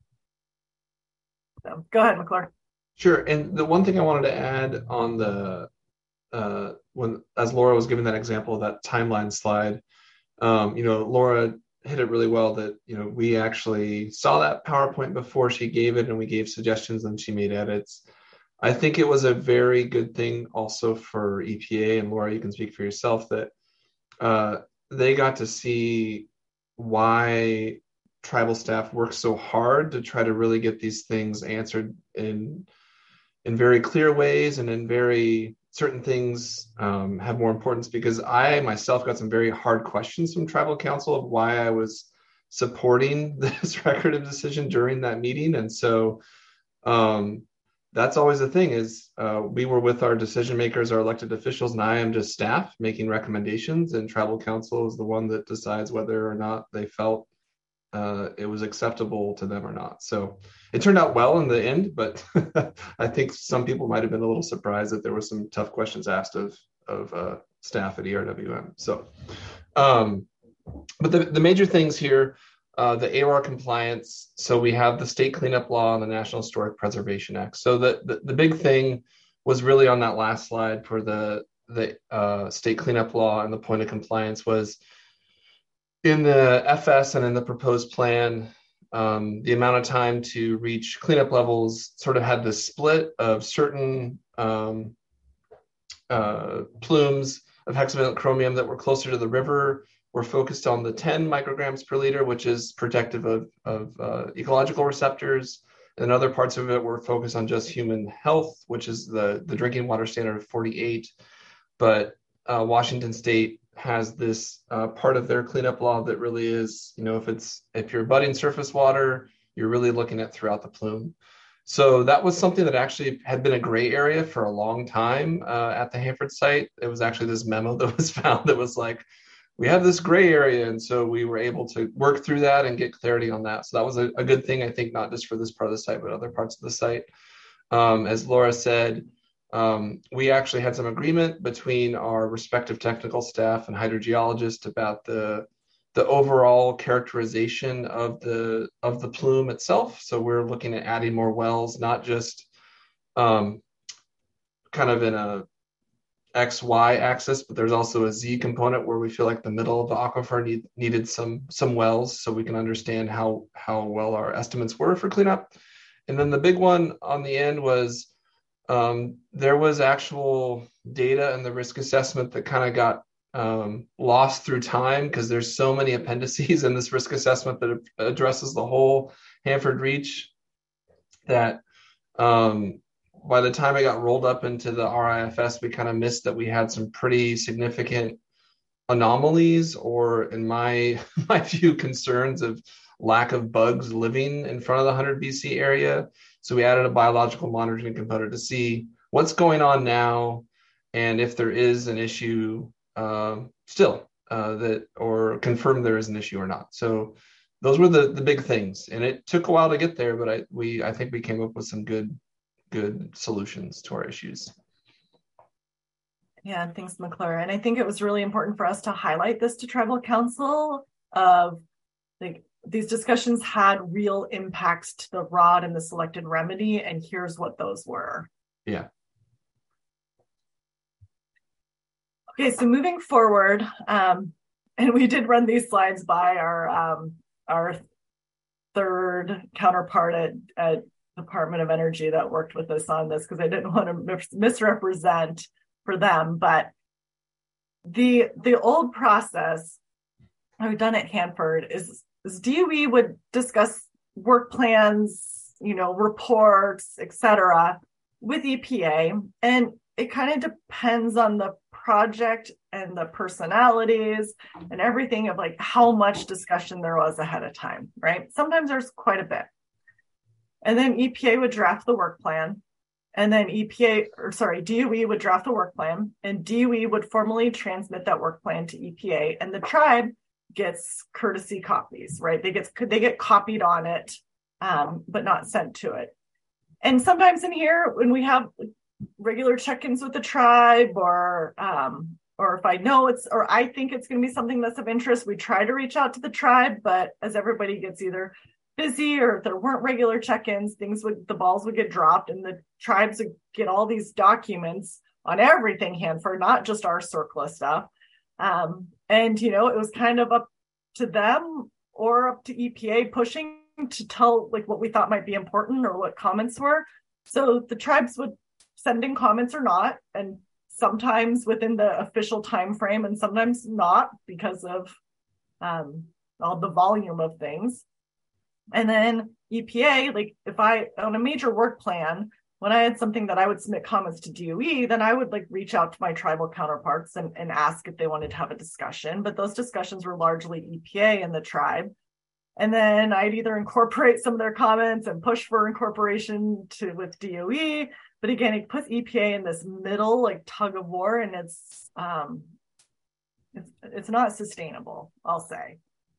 [SPEAKER 6] So go ahead, McClure.
[SPEAKER 4] Sure. And the one thing I wanted to add on the Uh, when, as Laura was giving that example of that timeline slide, um, you know, Laura hit it really well that, you know, we actually saw that PowerPoint before she gave it and we gave suggestions and she made edits. I think it was a very good thing also for E P A, and Laura, you can speak for yourself, that uh, they got to see why tribal staff work so hard to try to really get these things answered in in very clear ways and in very certain things um, have more importance, because I myself got some very hard questions from tribal council of why I was supporting this record of decision during that meeting. And so um, that's always the thing is uh, we were with our decision makers, our elected officials, and I am just staff making recommendations, and tribal council is the one that decides whether or not they felt uh, it was acceptable to them or not. So it turned out well in the end, but I think some people might have been a little surprised that there were some tough questions asked of of uh, staff at E R W M. So, um, but the, the major things here, uh, the A R R compliance. So we have the state cleanup law and the National Historic Preservation Act. So the, the, the big thing was really on that last slide for the, the uh, state cleanup law and the point of compliance was in the F S and in the proposed plan. Um, the amount of time to reach cleanup levels sort of had this split of certain um, uh, plumes of hexavalent chromium that were closer to the river were focused on the ten micrograms per liter, which is protective of, of uh, ecological receptors. And other parts of it were focused on just human health, which is the, the drinking water standard of forty-eight. But uh, Washington State has this uh, part of their cleanup law that really is, you know, if it's if you're abutting surface water you're really looking at throughout the plume. So that was something that actually had been a gray area for a long time uh, at the Hanford site. It was actually this memo that was found that was like, we have this gray area. And so we were able to work through that and get clarity on that. So that was a, a good thing, I think, not just for this part of the site, but other parts of the site. Um, as Laura said, um, we actually had some agreement between our respective technical staff and hydrogeologists about the the overall characterization of the of the plume itself. So we're looking at adding more wells, not just um, kind of in a X Y axis, but there's also a Z component where we feel like the middle of the aquifer need, needed some some wells, so we can understand how how well our estimates were for cleanup. And then the big one on the end was um, there was actual data in the risk assessment that kind of got um, lost through time, because there's so many appendices in this risk assessment that addresses the whole Hanford Reach that um, by the time it got rolled up into the R I F S, we kind of missed that we had some pretty significant anomalies, or in my my view, concerns of lack of bugs living in front of the one hundred B C area. So we added a biological monitoring component to see what's going on now, and if there is an issue uh, still uh, that, or confirm there is an issue or not. So those were the the big things, and it took a while to get there, but I we I think we came up with some good good solutions to our issues.
[SPEAKER 6] Yeah, thanks, McClure. And I think it was really important for us to highlight this to Tribal Council of like these discussions had real impacts to the R O D and the selected remedy, and here's what those were.
[SPEAKER 4] Yeah.
[SPEAKER 6] Okay, so moving forward, um, and we did run these slides by our um, our third counterpart at, at Department of Energy that worked with us on this, because I didn't want to mis- misrepresent for them. But the the old process we've done at Hanford is, is D O E would discuss work plans, you know, reports, et cetera, with E P A, and it kind of depends on the project and the personalities and everything of like how much discussion there was ahead of time, right? Sometimes there's quite a bit. And then E P A would draft the work plan, and then E P A, or sorry, D O E would draft the work plan, and D O E would formally transmit that work plan to E P A, and the tribe gets courtesy copies, right? They get they get copied on it, um, but not sent to it. And sometimes in here, when we have regular check-ins with the tribe, or um, or if I know it's, or I think it's going to be something that's of interest, we try to reach out to the tribe. But as everybody gets either busy, or if there weren't regular check-ins, things would, the balls would get dropped, and the tribes would get all these documents on everything Hanford, not just our CERCLA stuff. Um, and, you know, it was kind of up to them or up to E P A pushing to tell like what we thought might be important or what comments were. So the tribes would send in comments or not, and sometimes within the official time frame, and sometimes not because of um, all the volume of things. And then E P A, like if I, on a major work plan, when I had something that I would submit comments to D O E, then I would like reach out to my tribal counterparts and, and ask if they wanted to have a discussion. But those discussions were largely E P A and the tribe. And then I'd either incorporate some of their comments and push for incorporation to with D O E. But again, it puts E P A in this middle like tug of war, and it's um, it's it's not sustainable, I'll say.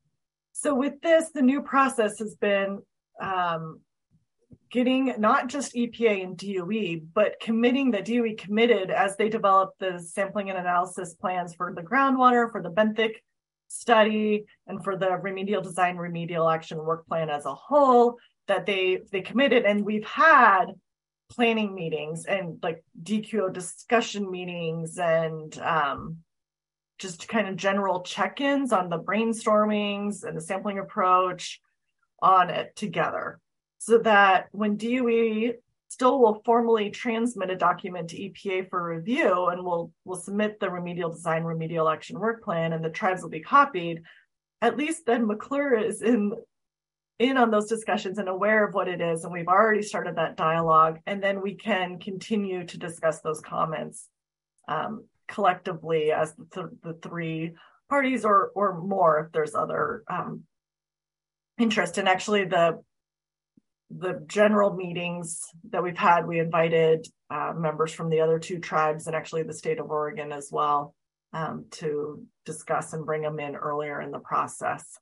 [SPEAKER 6] So with this, the new process has been um, getting not just E P A and D O E, but committing that D O E committed as they develop the sampling and analysis plans for the groundwater, for the benthic study, and for the remedial design, remedial action work plan as a whole, that they they committed. And we've had planning meetings and like D Q O discussion meetings and um, just kind of general check-ins on the brainstormings and the sampling approach on it together, so that when D O E still will formally transmit a document to E P A for review, and we'll we'll submit the remedial design, remedial action work plan, and the tribes will be copied, at least then McClure is in in on those discussions and aware of what it is, and we've already started that dialogue, and then we can continue to discuss those comments um, collectively as the, th- the three parties, or or more if there's other um, interest. And actually the the general meetings that we've had, we invited uh, members from the other two tribes and actually the state of Oregon as well um, to discuss and bring them in earlier in the process.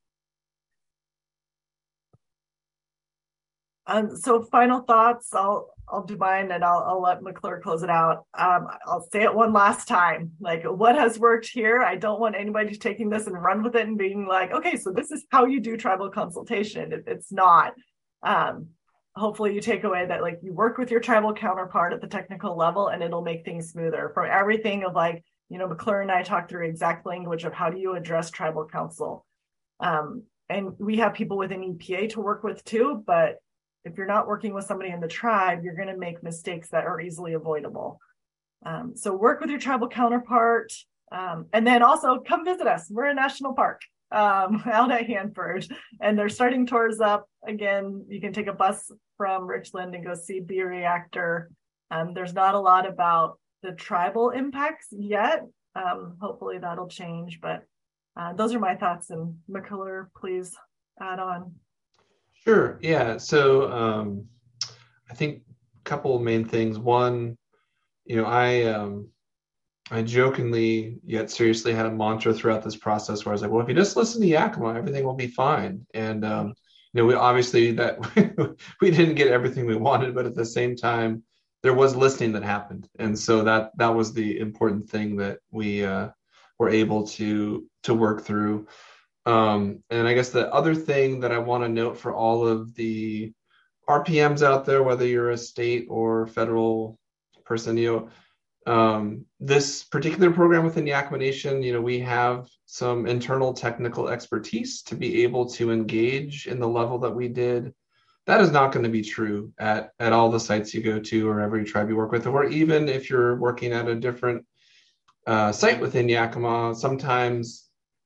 [SPEAKER 6] Um, so final thoughts, I'll I'll do mine and I'll, I'll let McClure close it out. Um, I'll say it one last time, like what has worked here. I don't want anybody taking this and run with it and being like, okay, so this is how you do tribal consultation. It, it's not. Um, hopefully you take away that like you work with your tribal counterpart at the technical level and it'll make things smoother. From everything of like, you know, McClure and I talked through exact language of how do you address tribal council. Um, and we have people within E P A to work with too, but if you're not working with somebody in the tribe, you're going to make mistakes that are easily avoidable. Um, so work with your tribal counterpart. Um, and then also come visit us. We're a national park um, out at Hanford, and they're starting tours up. Again, you can take a bus from Richland and go see Bioreactor. Um, there's not a lot about the tribal impacts yet. Um, hopefully that'll change, but uh, those are my thoughts. And McClure, please add on.
[SPEAKER 4] Sure. Yeah. So um, I think a couple of main things. One, you know, I um, I jokingly yet seriously had a mantra throughout this process where I was like, well, if you just listen to Yakima, everything will be fine. And um, you know, we obviously that we didn't get everything we wanted, but at the same time, there was listening that happened, and so that that was the important thing that we uh, were able to to work through. Um, and I guess the other thing that I want to note for all of the R P Ms out there, whether you're a state or federal person, you know, um, this particular program within Yakima Nation, you know, we have some internal technical expertise to be able to engage in the level that we did. That is not going to be true at, at all the sites you go to or every tribe you work with, or even if you're working at a different uh, site within Yakima. Sometimes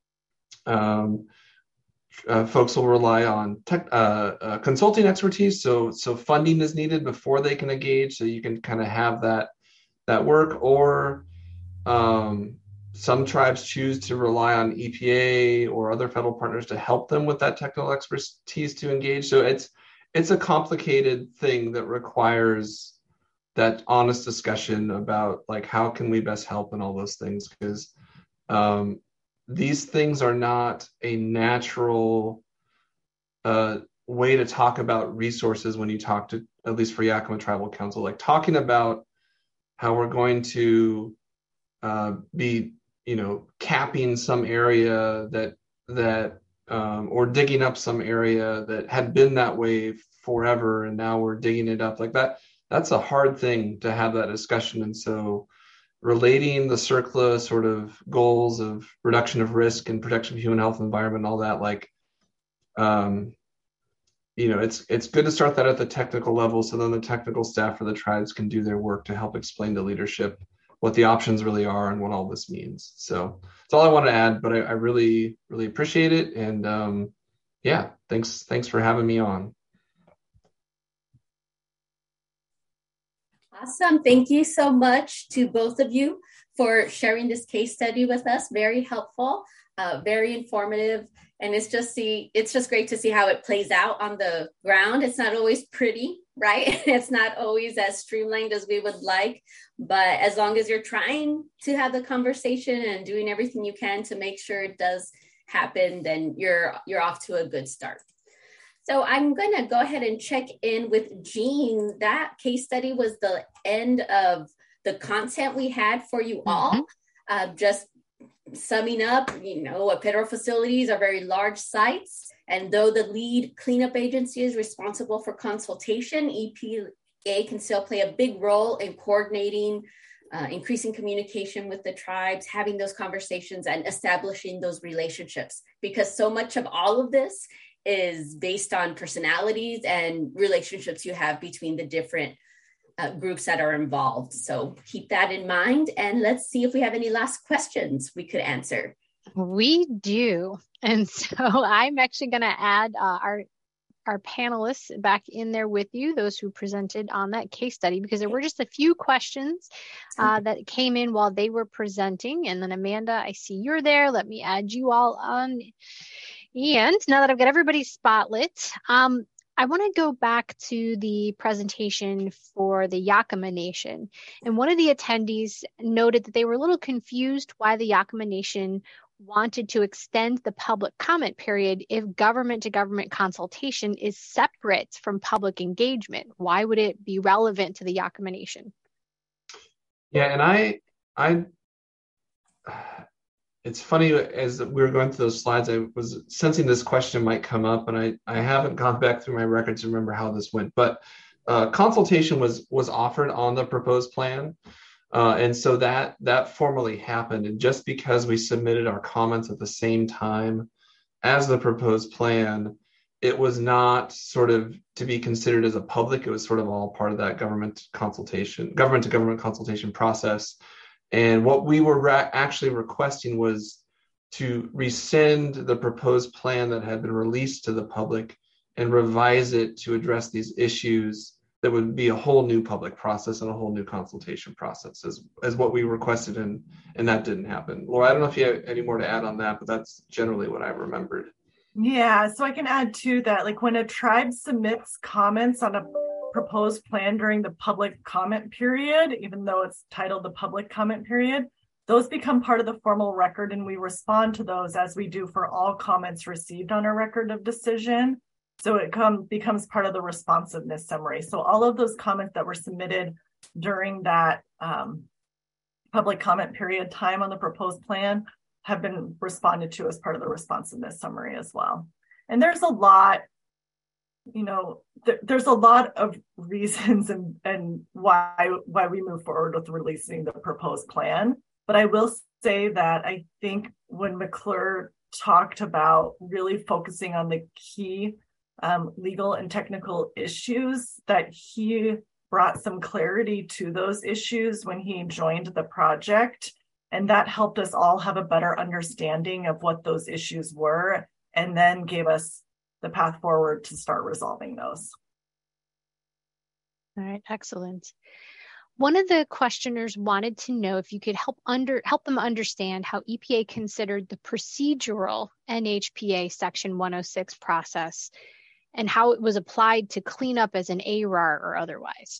[SPEAKER 4] Um, uh, folks will rely on tech, uh, uh, consulting expertise, so so funding is needed before they can engage, so you can kind of have that that work. Or um, some tribes choose to rely on E P A or other federal partners to help them with that technical expertise to engage. So it's it's a complicated thing that requires that honest discussion about like how can we best help and all those things, because um, these things are not a natural uh, way to talk about resources when you talk to, at least for Yakima Tribal Council, like talking about how we're going to uh, be, you know, capping some area that, that um, or digging up some area that had been that way forever, and now we're digging it up like that. That's a hard thing to have that discussion. And so relating the CERCLA sort of goals of reduction of risk and protection of human health and environment and all that, like, um, you know, it's it's good to start that at the technical level, so then the technical staff for the tribes can do their work to help explain to leadership what the options really are and what all this means. So that's all I want to add, but I, I really, really appreciate it. And um, yeah, thanks, thanks for having me on.
[SPEAKER 2] Awesome. Thank you so much to both of you for sharing this case study with us. Very helpful, uh, very informative. And it's just see, it's just great to see how it plays out on the ground. It's not always pretty, right? It's not always as streamlined as we would like, but as long as you're trying to have the conversation and doing everything you can to make sure it does happen, then you're you're off to a good start. So I'm going to go ahead and check in with Jean. That case study was the end of the content we had for you all. Mm-hmm. Uh, just summing up, you know, what federal facilities are very large sites. And though the lead cleanup agency is responsible for consultation, E P A can still play a big role in coordinating, uh, increasing communication with the tribes, having those conversations and establishing those relationships. Because so much of all of this is based on personalities and relationships you have between the different uh, groups that are involved. So keep that in mind. And let's see if we have any last questions we could answer.
[SPEAKER 1] We do. And so I'm actually going to add uh, our our panelists back in there with you, those who presented on that case study, because there were just a few questions uh, that came in while they were presenting. And then Amanda, I see you're there. Let me add you all on. And now that I've got everybody's spotlit, um, I want to go back to the presentation for the Yakama Nation. And one of the attendees noted that they were a little confused why the Yakama Nation wanted to extend the public comment period if government-to-government consultation is separate from public engagement. Why would it be relevant to the Yakama Nation?
[SPEAKER 4] Yeah, and I, I, it's funny, as we were going through those slides, I was sensing this question might come up, and I, I haven't gone back through my records to remember how this went, but uh, consultation was was offered on the proposed plan. Uh, and so that that formally happened. And just because we submitted our comments at the same time as the proposed plan, it was not sort of to be considered as a public. It was sort of all part of that government consultation, government to government consultation process. And what we were ra- actually requesting was to rescind the proposed plan that had been released to the public and revise it to address these issues. That would be a whole new public process and a whole new consultation process as, as what we requested, and, and that didn't happen. Laura, I don't know if you have any more to add on that, but that's generally what I remembered.
[SPEAKER 6] Yeah, so I can add to that, like when a tribe submits comments on a proposed plan during the public comment period, even though it's titled the public comment period, those become part of the formal record, and we respond to those as we do for all comments received on our record of decision. So it come, becomes part of the responsiveness summary. So all of those comments that were submitted during that um, public comment period time on the proposed plan have been responded to as part of the responsiveness summary as well. And there's a lot, you know, th- there's a lot of reasons and, and why, why we move forward with releasing the proposed plan. But I will say that I think when McClure talked about really focusing on the key Um, legal and technical issues, that he brought some clarity to those issues when he joined the project, and that helped us all have a better understanding of what those issues were, and then gave us the path forward to start resolving those.
[SPEAKER 1] All right, excellent. One of the questioners wanted to know if you could help under help them understand how E P A considered the procedural N H P A Section one oh six process and how it was applied to clean up as an A R A R or otherwise.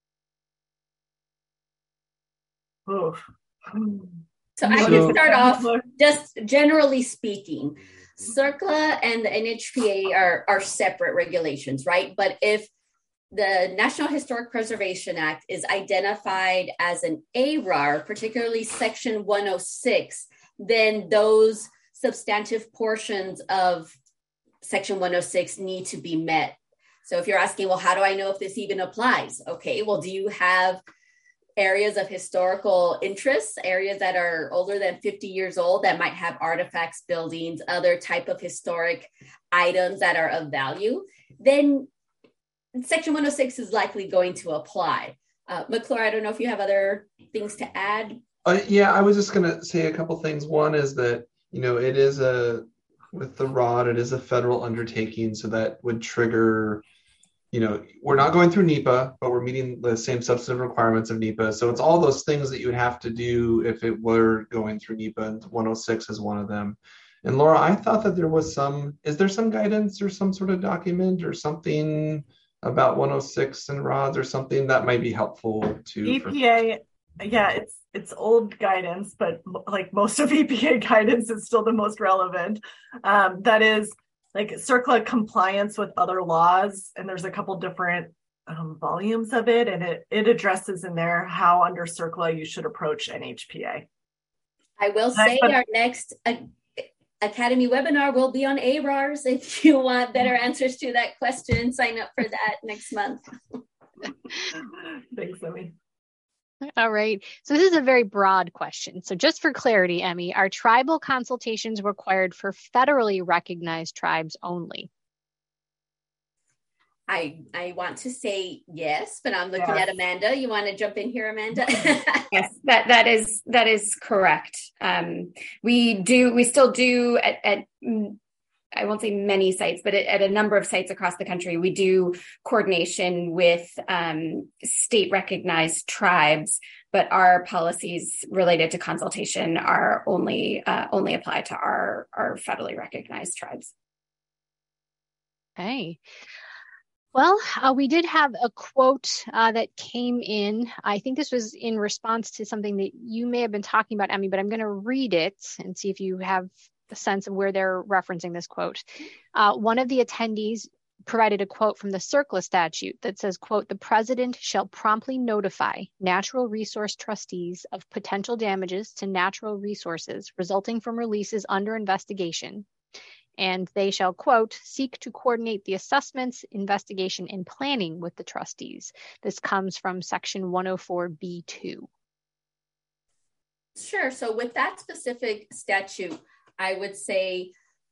[SPEAKER 6] Oof.
[SPEAKER 2] So I can start off, just generally speaking, CERCLA and the N H P A are, are separate regulations, right? But if the National Historic Preservation Act is identified as an A R A R, particularly Section one oh six, then those substantive portions of Section one oh six need to be met. So if you're asking, well, how do I know if this even applies? Okay, well, do you have areas of historical interest, areas that are older than fifty years old that might have artifacts, buildings, other type of historic items that are of value? Then Section one oh six is likely going to apply. Uh, McClure, I don't know if you have other things to add.
[SPEAKER 4] Uh, yeah, I was just going to say a couple things. One is that, you know, it is a, with the R O D, it is a federal undertaking, so that would trigger, you know, we're not going through NEPA, but we're meeting the same substantive requirements of NEPA. So it's all those things that you would have to do if it were going through NEPA, and one oh six is one of them. And Laura, I thought that there was some, is there some guidance or some sort of document or something about one oh six and R O Ds or something that might be helpful to
[SPEAKER 6] E P A? For- yeah, it's it's old guidance, but like most of E P A guidance is still the most relevant. Um, that is like CERCLA compliance with other laws, and there's a couple different um, volumes of it, and it it addresses in there how under CERCLA you should approach N H P A.
[SPEAKER 2] I will say but, our next uh, Academy webinar will be on A R A Rs. If you want better answers to that question, sign up for that next month.
[SPEAKER 6] Thanks, Emmy.
[SPEAKER 1] All right. So this is a very broad question. So just for clarity, Emmy, are tribal consultations required for federally recognized tribes only?
[SPEAKER 2] I I want to say yes, but I'm looking
[SPEAKER 6] yes.
[SPEAKER 2] at Amanda. You want to jump in here, Amanda?
[SPEAKER 3] Yes, that that is that is correct. Um, we do we still do at, at I won't say many sites, but at, at a number of sites across the country, we do coordination with um, state recognized tribes, but our policies related to consultation are only uh, only apply to our, our federally recognized tribes.
[SPEAKER 1] Okay. Well, uh, we did have a quote uh, that came in. I think this was in response to something that you may have been talking about, Emmy, but I'm going to read it and see if you have a sense of where they're referencing this quote. Uh, one of the attendees provided a quote from the CERCLA statute that says, quote, "The president shall promptly notify natural resource trustees of potential damages to natural resources resulting from releases under investigation. And they shall, quote, seek to coordinate the assessments, investigation, and planning with the trustees." This comes from section one oh four B two.
[SPEAKER 2] Sure. So with that specific statute, I would say,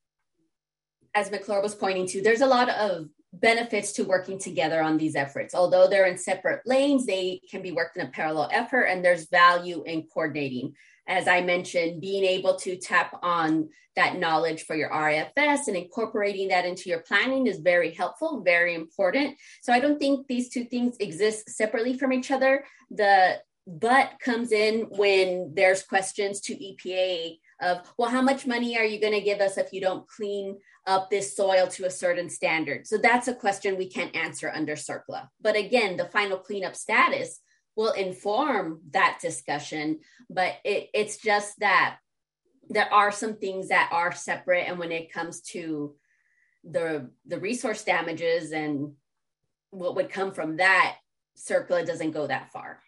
[SPEAKER 2] as McClure was pointing to, there's a lot of benefits to working together on these efforts. Although they're in separate lanes, they can be worked in a parallel effort, and there's value in coordinating. As I mentioned, being able to tap on that knowledge for your R F S and incorporating that into your planning is very helpful, very important. So I don't think these two things exist separately from each other. The but comes in when there's questions to E P A of, well, how much money are you going to give us if you don't clean up this soil to a certain standard? So that's a question we can't answer under CERCLA. But again, the final cleanup status will inform that discussion, but it, it's just that there are some things that are separate. And when it comes to the, the resource damages and what would come from that, CERCLA doesn't go that far.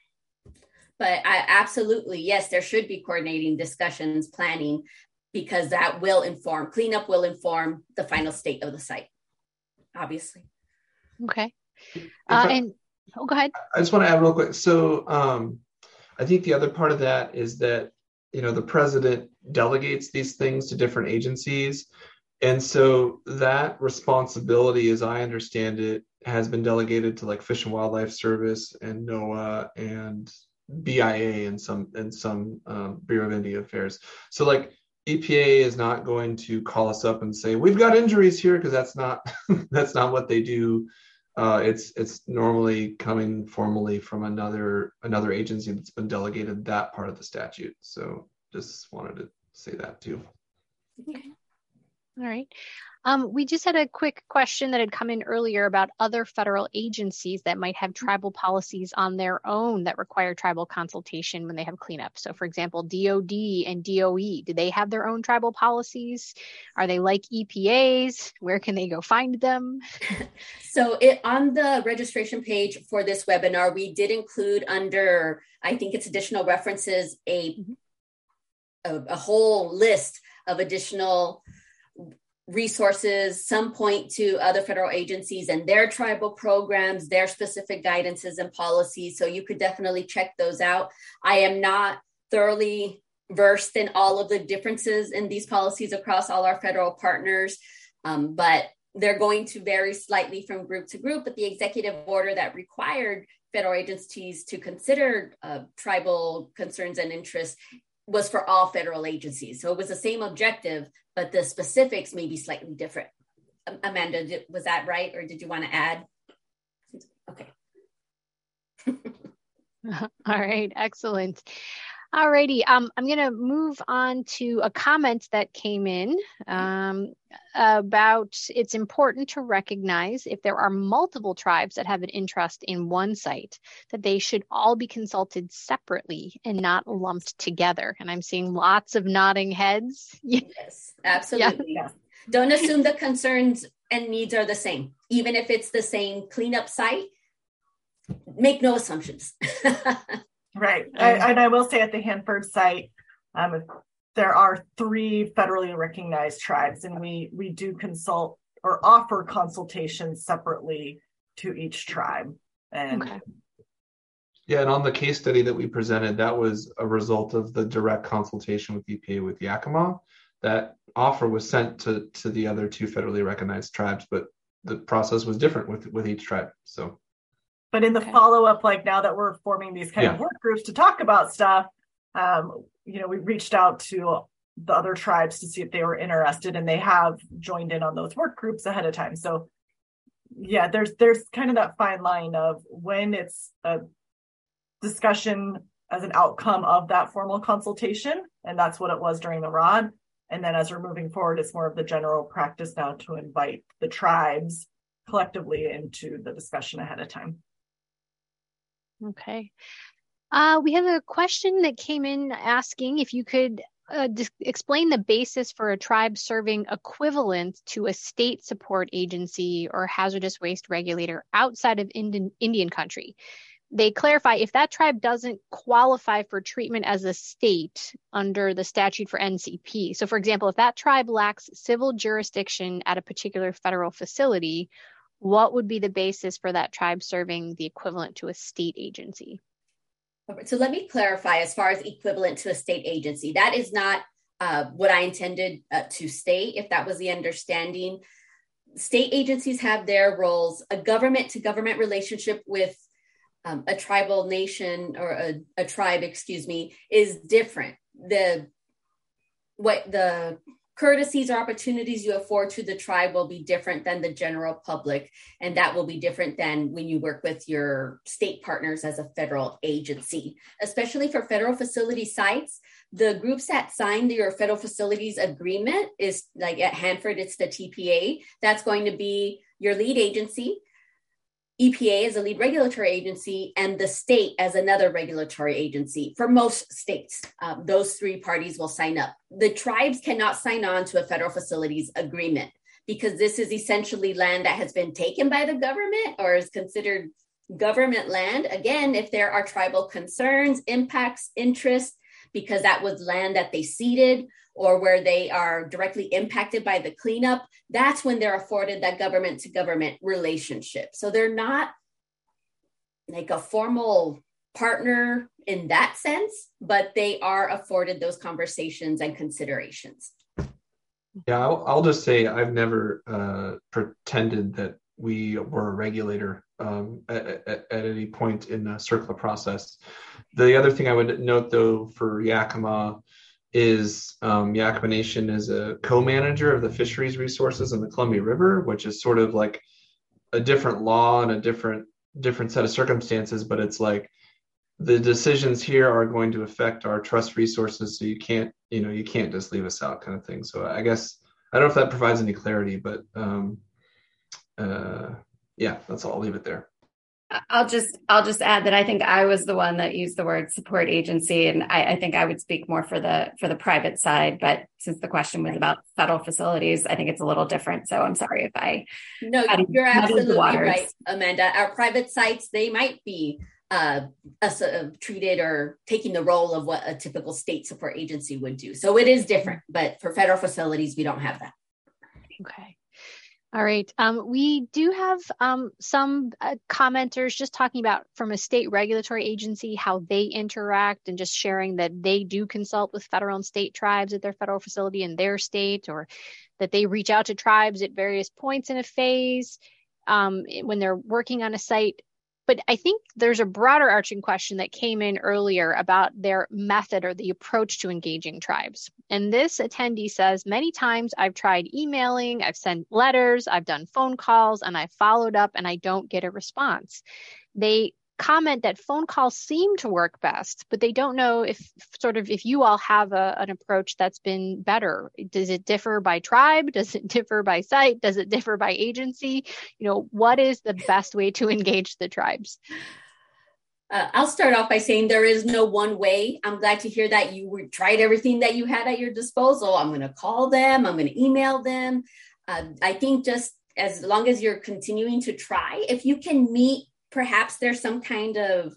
[SPEAKER 2] But I absolutely, yes, there should be coordinating discussions, planning, because that will inform, cleanup will inform the final state of the site, obviously.
[SPEAKER 1] Okay. Uh, and oh, go ahead.
[SPEAKER 4] I just want to add real quick. So um, I think the other part of that is that, you know, the president delegates these things to different agencies. And so that responsibility, as I understand it, has been delegated to like Fish and Wildlife Service and NOAA and B I A and some and some um, Bureau of Indian Affairs. So like E P A is not going to call us up and say, we've got injuries here, because that's not that's not what they do. Uh, it's it's normally coming formally from another another agency that's been delegated that part of the statute. So just wanted to say that too.
[SPEAKER 1] Okay. All right. Um, we just had a quick question that had come in earlier about other federal agencies that might have tribal policies on their own that require tribal consultation when they have cleanup. So for example, D O D and D O E, do they have their own tribal policies? Are they like E P A's? Where can they go find them?
[SPEAKER 2] So it, on the registration page for this webinar, we did include under, I think it's additional references, a, mm-hmm. a, a whole list of additional resources. Some point to other federal agencies and their tribal programs, their specific guidances and policies. So you could definitely check those out. I am not thoroughly versed in all of the differences in these policies across all our federal partners, um, but they're going to vary slightly from group to group. But the executive order that required federal agencies to consider uh, tribal concerns and interests was for all federal agencies. So it was the same objective, but the specifics may be slightly different. Amanda, did, was that right? Or did you want to add? Okay.
[SPEAKER 1] All right, excellent. All righty, um, I'm going to move on to a comment that came in um, about it's important to recognize if there are multiple tribes that have an interest in one site, that they should all be consulted separately and not lumped together. And I'm seeing lots of nodding heads.
[SPEAKER 2] Yes, absolutely. Yeah. Don't assume the concerns and needs are the same. Even if it's the same cleanup site, make no assumptions.
[SPEAKER 6] Right. I, and I will say at the Hanford site, um, there are three federally recognized tribes, and we we do consult or offer consultations separately to each tribe. And
[SPEAKER 1] okay.
[SPEAKER 4] Yeah, and on the case study that we presented, that was a result of the direct consultation with E P A with Yakima. That offer was sent to, to the other two federally recognized tribes, but the process was different with, with each tribe. So.
[SPEAKER 6] But in the okay. follow-up, like now that we're forming these kind yeah. of work groups to talk about stuff, um, you know, we reached out to the other tribes to see if they were interested, and they have joined in on those work groups ahead of time. So yeah, there's there's kind of that fine line of when it's a discussion as an outcome of that formal consultation, and that's what it was during the R O D. And then as we're moving forward, it's more of the general practice now to invite the tribes collectively into the discussion ahead of time.
[SPEAKER 1] Okay. Uh, we have a question that came in asking if you could uh, dis- explain the basis for a tribe serving equivalent to a state support agency or hazardous waste regulator outside of Indian, Indian country. They clarify if that tribe doesn't qualify for treatment as a state under the statute for N C P. So, for example, if that tribe lacks civil jurisdiction at a particular federal facility, what would be the basis for that tribe serving the equivalent to a state agency?
[SPEAKER 2] So let me clarify as far as equivalent to a state agency. That is not uh, what I intended uh, to state, if that was the understanding. State agencies have their roles. A government to government relationship with um, a tribal nation or a, a tribe, excuse me, is different. The what the courtesies or opportunities you afford to the tribe will be different than the general public. And that will be different than when you work with your state partners as a federal agency, especially for federal facility sites. The groups that signed your federal facilities agreement is like at Hanford, it's the T P A. That's going to be your lead agency. E P A as a lead regulatory agency, and the state as another regulatory agency. For most states, um, those three parties will sign up. The tribes cannot sign on to a federal facilities agreement because this is essentially land that has been taken by the government or is considered government land. Again, if there are tribal concerns, impacts, interests, because that was land that they ceded or where they are directly impacted by the cleanup, that's when they're afforded that government to government relationship. So they're not like a formal partner in that sense, but they are afforded those conversations and considerations.
[SPEAKER 4] Yeah, I'll, I'll just say I've never uh, pretended that we were a regulator um, at, at, at any point in the circular process. The other thing I would note, though, for Yakima is um, Yakima Nation is a co-manager of the fisheries resources in the Columbia River, which is sort of like a different law and a different different set of circumstances, but it's like the decisions here are going to affect our trust resources, so you can't, you know, you can't just leave us out, kind of thing. So I guess I don't know if that provides any clarity, but um, uh, yeah, that's all. I'll leave it there.
[SPEAKER 3] I'll just I'll just add that I think I was the one that used the word support agency, and I, I think I would speak more for the for the private side. But since the question was about federal facilities, I think it's a little different. So I'm sorry if I
[SPEAKER 2] no, you're absolutely right, Amanda. Our private sites, they might be uh, uh, treated or taking the role of what a typical state support agency would do. So it is different, but for federal facilities, we don't have that.
[SPEAKER 1] Okay. All right. Um, we do have um, some uh, commenters just talking about from a state regulatory agency, how they interact and just sharing that they do consult with federal and state tribes at their federal facility in their state, or that they reach out to tribes at various points in a phase um, when they're working on a site. But I think there's a broader arching question that came in earlier about their method or the approach to engaging tribes. And this attendee says, many times I've tried emailing, I've sent letters, I've done phone calls, and I've followed up and I don't get a response. They comment that phone calls seem to work best, but they don't know if sort of if you all have a, an approach that's been better. Does it differ by tribe? Does it differ by site? Does it differ by agency? You know, what is the best way to engage the tribes?
[SPEAKER 2] Uh, I'll start off by saying there is no one way. I'm glad to hear that you were, tried everything that you had at your disposal. I'm going to call them. I'm going to email them. Uh, I think just as long as you're continuing to try, if you can meet, perhaps there's some kind of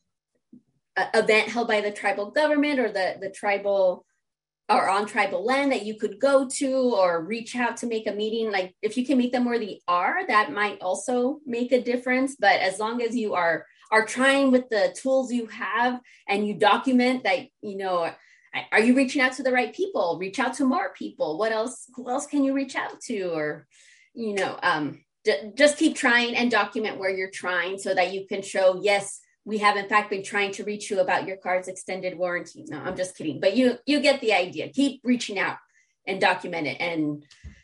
[SPEAKER 2] uh, event held by the tribal government or the, the tribal or on tribal land that you could go to or reach out to make a meeting. Like if you can meet them where they are, that might also make a difference. But as long as you are are trying with the tools you have and you document that, you know, are you reaching out to the right people? Reach out to more people. What else? Who else can you reach out to? Or, you know, um, d- just keep trying and document where you're trying so that you can show, yes, we have in fact been trying to reach you about your car's extended warranty. No, I'm just kidding. But you you get the idea. Keep reaching out and document it. And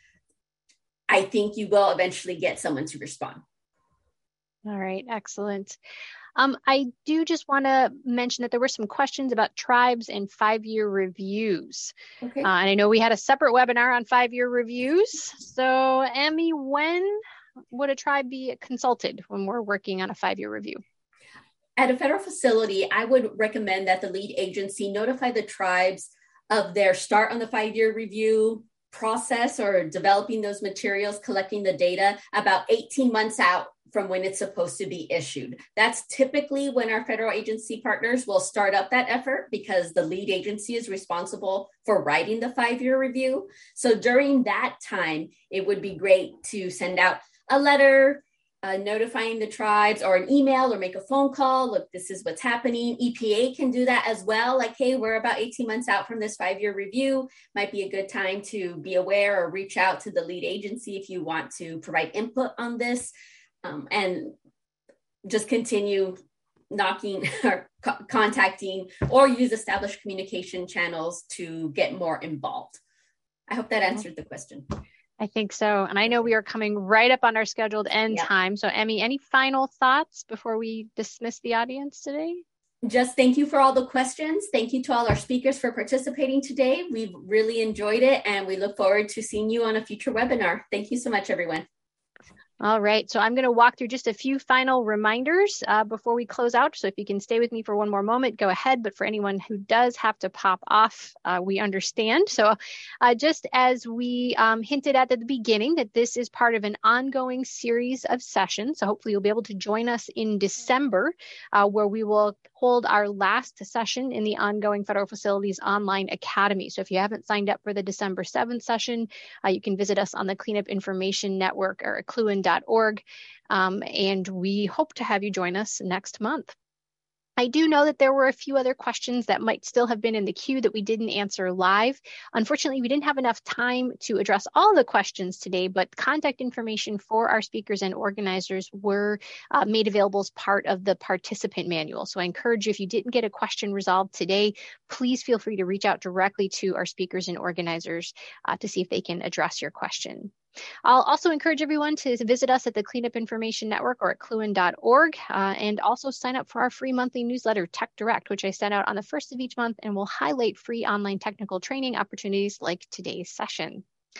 [SPEAKER 2] I think you will eventually get someone to respond.
[SPEAKER 1] All right, excellent. Um, I do just want to mention that there were some questions about tribes and five-year reviews.
[SPEAKER 2] Okay.
[SPEAKER 1] Uh, and I know we had a separate webinar on five-year reviews. So, Emmy, when would a tribe be consulted when we're working on a five-year review?
[SPEAKER 2] At a federal facility, I would recommend that the lead agency notify the tribes of their start on the five-year review process or developing those materials, collecting the data about eighteen months out from when it's supposed to be issued. That's typically when our federal agency partners will start up that effort because the lead agency is responsible for writing the five-year review. So during that time, it would be great to send out a letter uh, notifying the tribes or an email or make a phone call. Look, this is what's happening. E P A can do that as well. Like, hey, we're about eighteen months out from this five-year review. Might be a good time to be aware or reach out to the lead agency if you want to provide input on this. Um, and just continue knocking or co- contacting or use established communication channels to get more involved. I hope that answered the question.
[SPEAKER 1] I think so. And I know we are coming right up on our scheduled end
[SPEAKER 2] Yep.
[SPEAKER 1] time. So Emmy, any final thoughts before we dismiss the audience today?
[SPEAKER 2] Just thank you for all the questions. Thank you to all our speakers for participating today. We've really enjoyed it and we look forward to seeing you on a future webinar. Thank you so much, everyone.
[SPEAKER 1] All right, so I'm going to walk through just a few final reminders uh, before we close out. So if you can stay with me for one more moment, go ahead. But for anyone who does have to pop off, uh, we understand. So uh, just as we um, hinted at at the beginning, that this is part of an ongoing series of sessions. So hopefully you'll be able to join us in December, uh, where we will hold our last session in the ongoing Federal Facilities Online Academy. So if you haven't signed up for the December seventh session, uh, you can visit us on the Cleanup Information Network or at C L U N dot org, um, and we hope to have you join us next month. I do know that there were a few other questions that might still have been in the queue that we didn't answer live. Unfortunately, we didn't have enough time to address all the questions today, but contact information for our speakers and organizers were uh, made available as part of the participant manual. So I encourage you, if you didn't get a question resolved today, please feel free to reach out directly to our speakers and organizers uh, to see if they can address your question. I'll also encourage everyone to visit us at the Cleanup Information Network or at C L U N dot org, uh, and also sign up for our free monthly newsletter, Tech Direct, which I send out on the first of each month and will highlight free online technical training opportunities like today's session.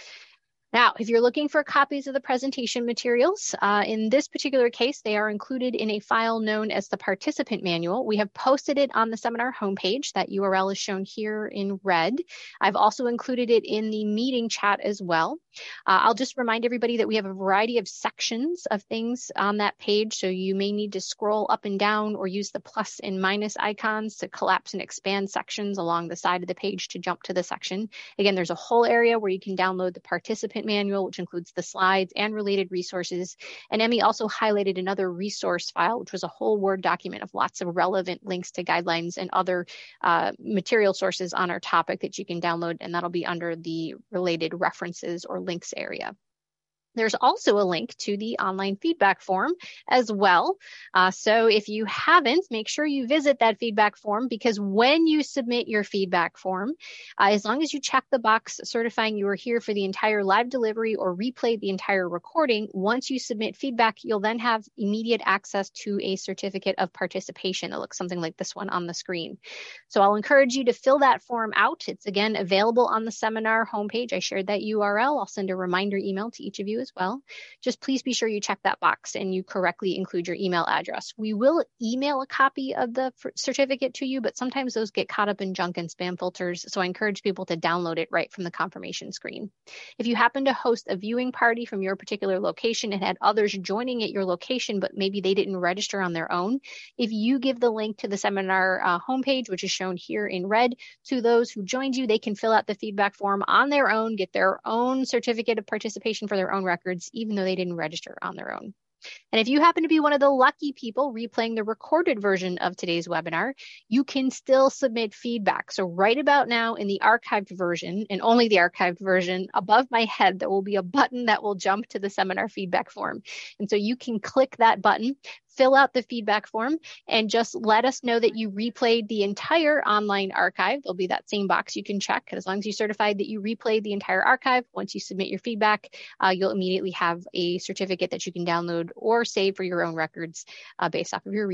[SPEAKER 1] Now, if you're looking for copies of the presentation materials, uh, in this particular case, they are included in a file known as the participant manual. We have posted it on the seminar homepage. That U R L is shown here in red. I've also included it in the meeting chat as well. Uh, I'll just remind everybody that we have a variety of sections of things on that page, so you may need to scroll up and down or use the plus and minus icons to collapse and expand sections along the side of the page to jump to the section. Again, there's a whole area where you can download the participant manual, which includes the slides and related resources. And Emmy also highlighted another resource file, which was a whole Word document of lots of relevant links to guidelines and other uh, material sources on our topic that you can download, and that'll be under the related references or links area. There's also a link to the online feedback form as well. Uh, so if you haven't, make sure you visit that feedback form, because when you submit your feedback form, uh, as long as you check the box certifying you are here for the entire live delivery or replay the entire recording, once you submit feedback, you'll then have immediate access to a certificate of participation. It looks something like this one on the screen. So I'll encourage you to fill that form out. It's again available on the seminar homepage. I shared that U R L. I'll send a reminder email to each of you as well. Just please be sure you check that box and you correctly include your email address. We will email a copy of the certificate to you, but sometimes those get caught up in junk and spam filters. So I encourage people to download it right from the confirmation screen. If you happen to host a viewing party from your particular location and had others joining at your location, but maybe they didn't register on their own, if you give the link to the seminar uh, homepage, which is shown here in red, to those who joined you, they can fill out the feedback form on their own, get their own certificate of participation for their own records, even though they didn't register on their own. And if you happen to be one of the lucky people replaying the recorded version of today's webinar, you can still submit feedback. So right about now in the archived version, and only the archived version, above my head, there will be a button that will jump to the seminar feedback form. And so you can click that button, fill out the feedback form, and just let us know that you replayed the entire online archive. There'll be that same box you can check. As long as you certified that you replayed the entire archive, once you submit your feedback, uh, you'll immediately have a certificate that you can download or save for your own records uh, based off of your replay.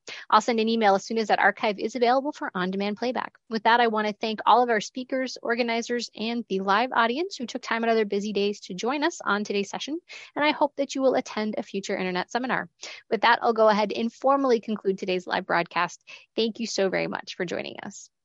[SPEAKER 1] I'll send an email as soon as that archive is available for on-demand playback. With that, I want to thank all of our speakers, organizers, and the live audience who took time out of their busy days to join us on today's session, and I hope that you will attend a future internet seminar. With that, I'll go ahead and formally conclude today's live broadcast. Thank you so very much for joining us.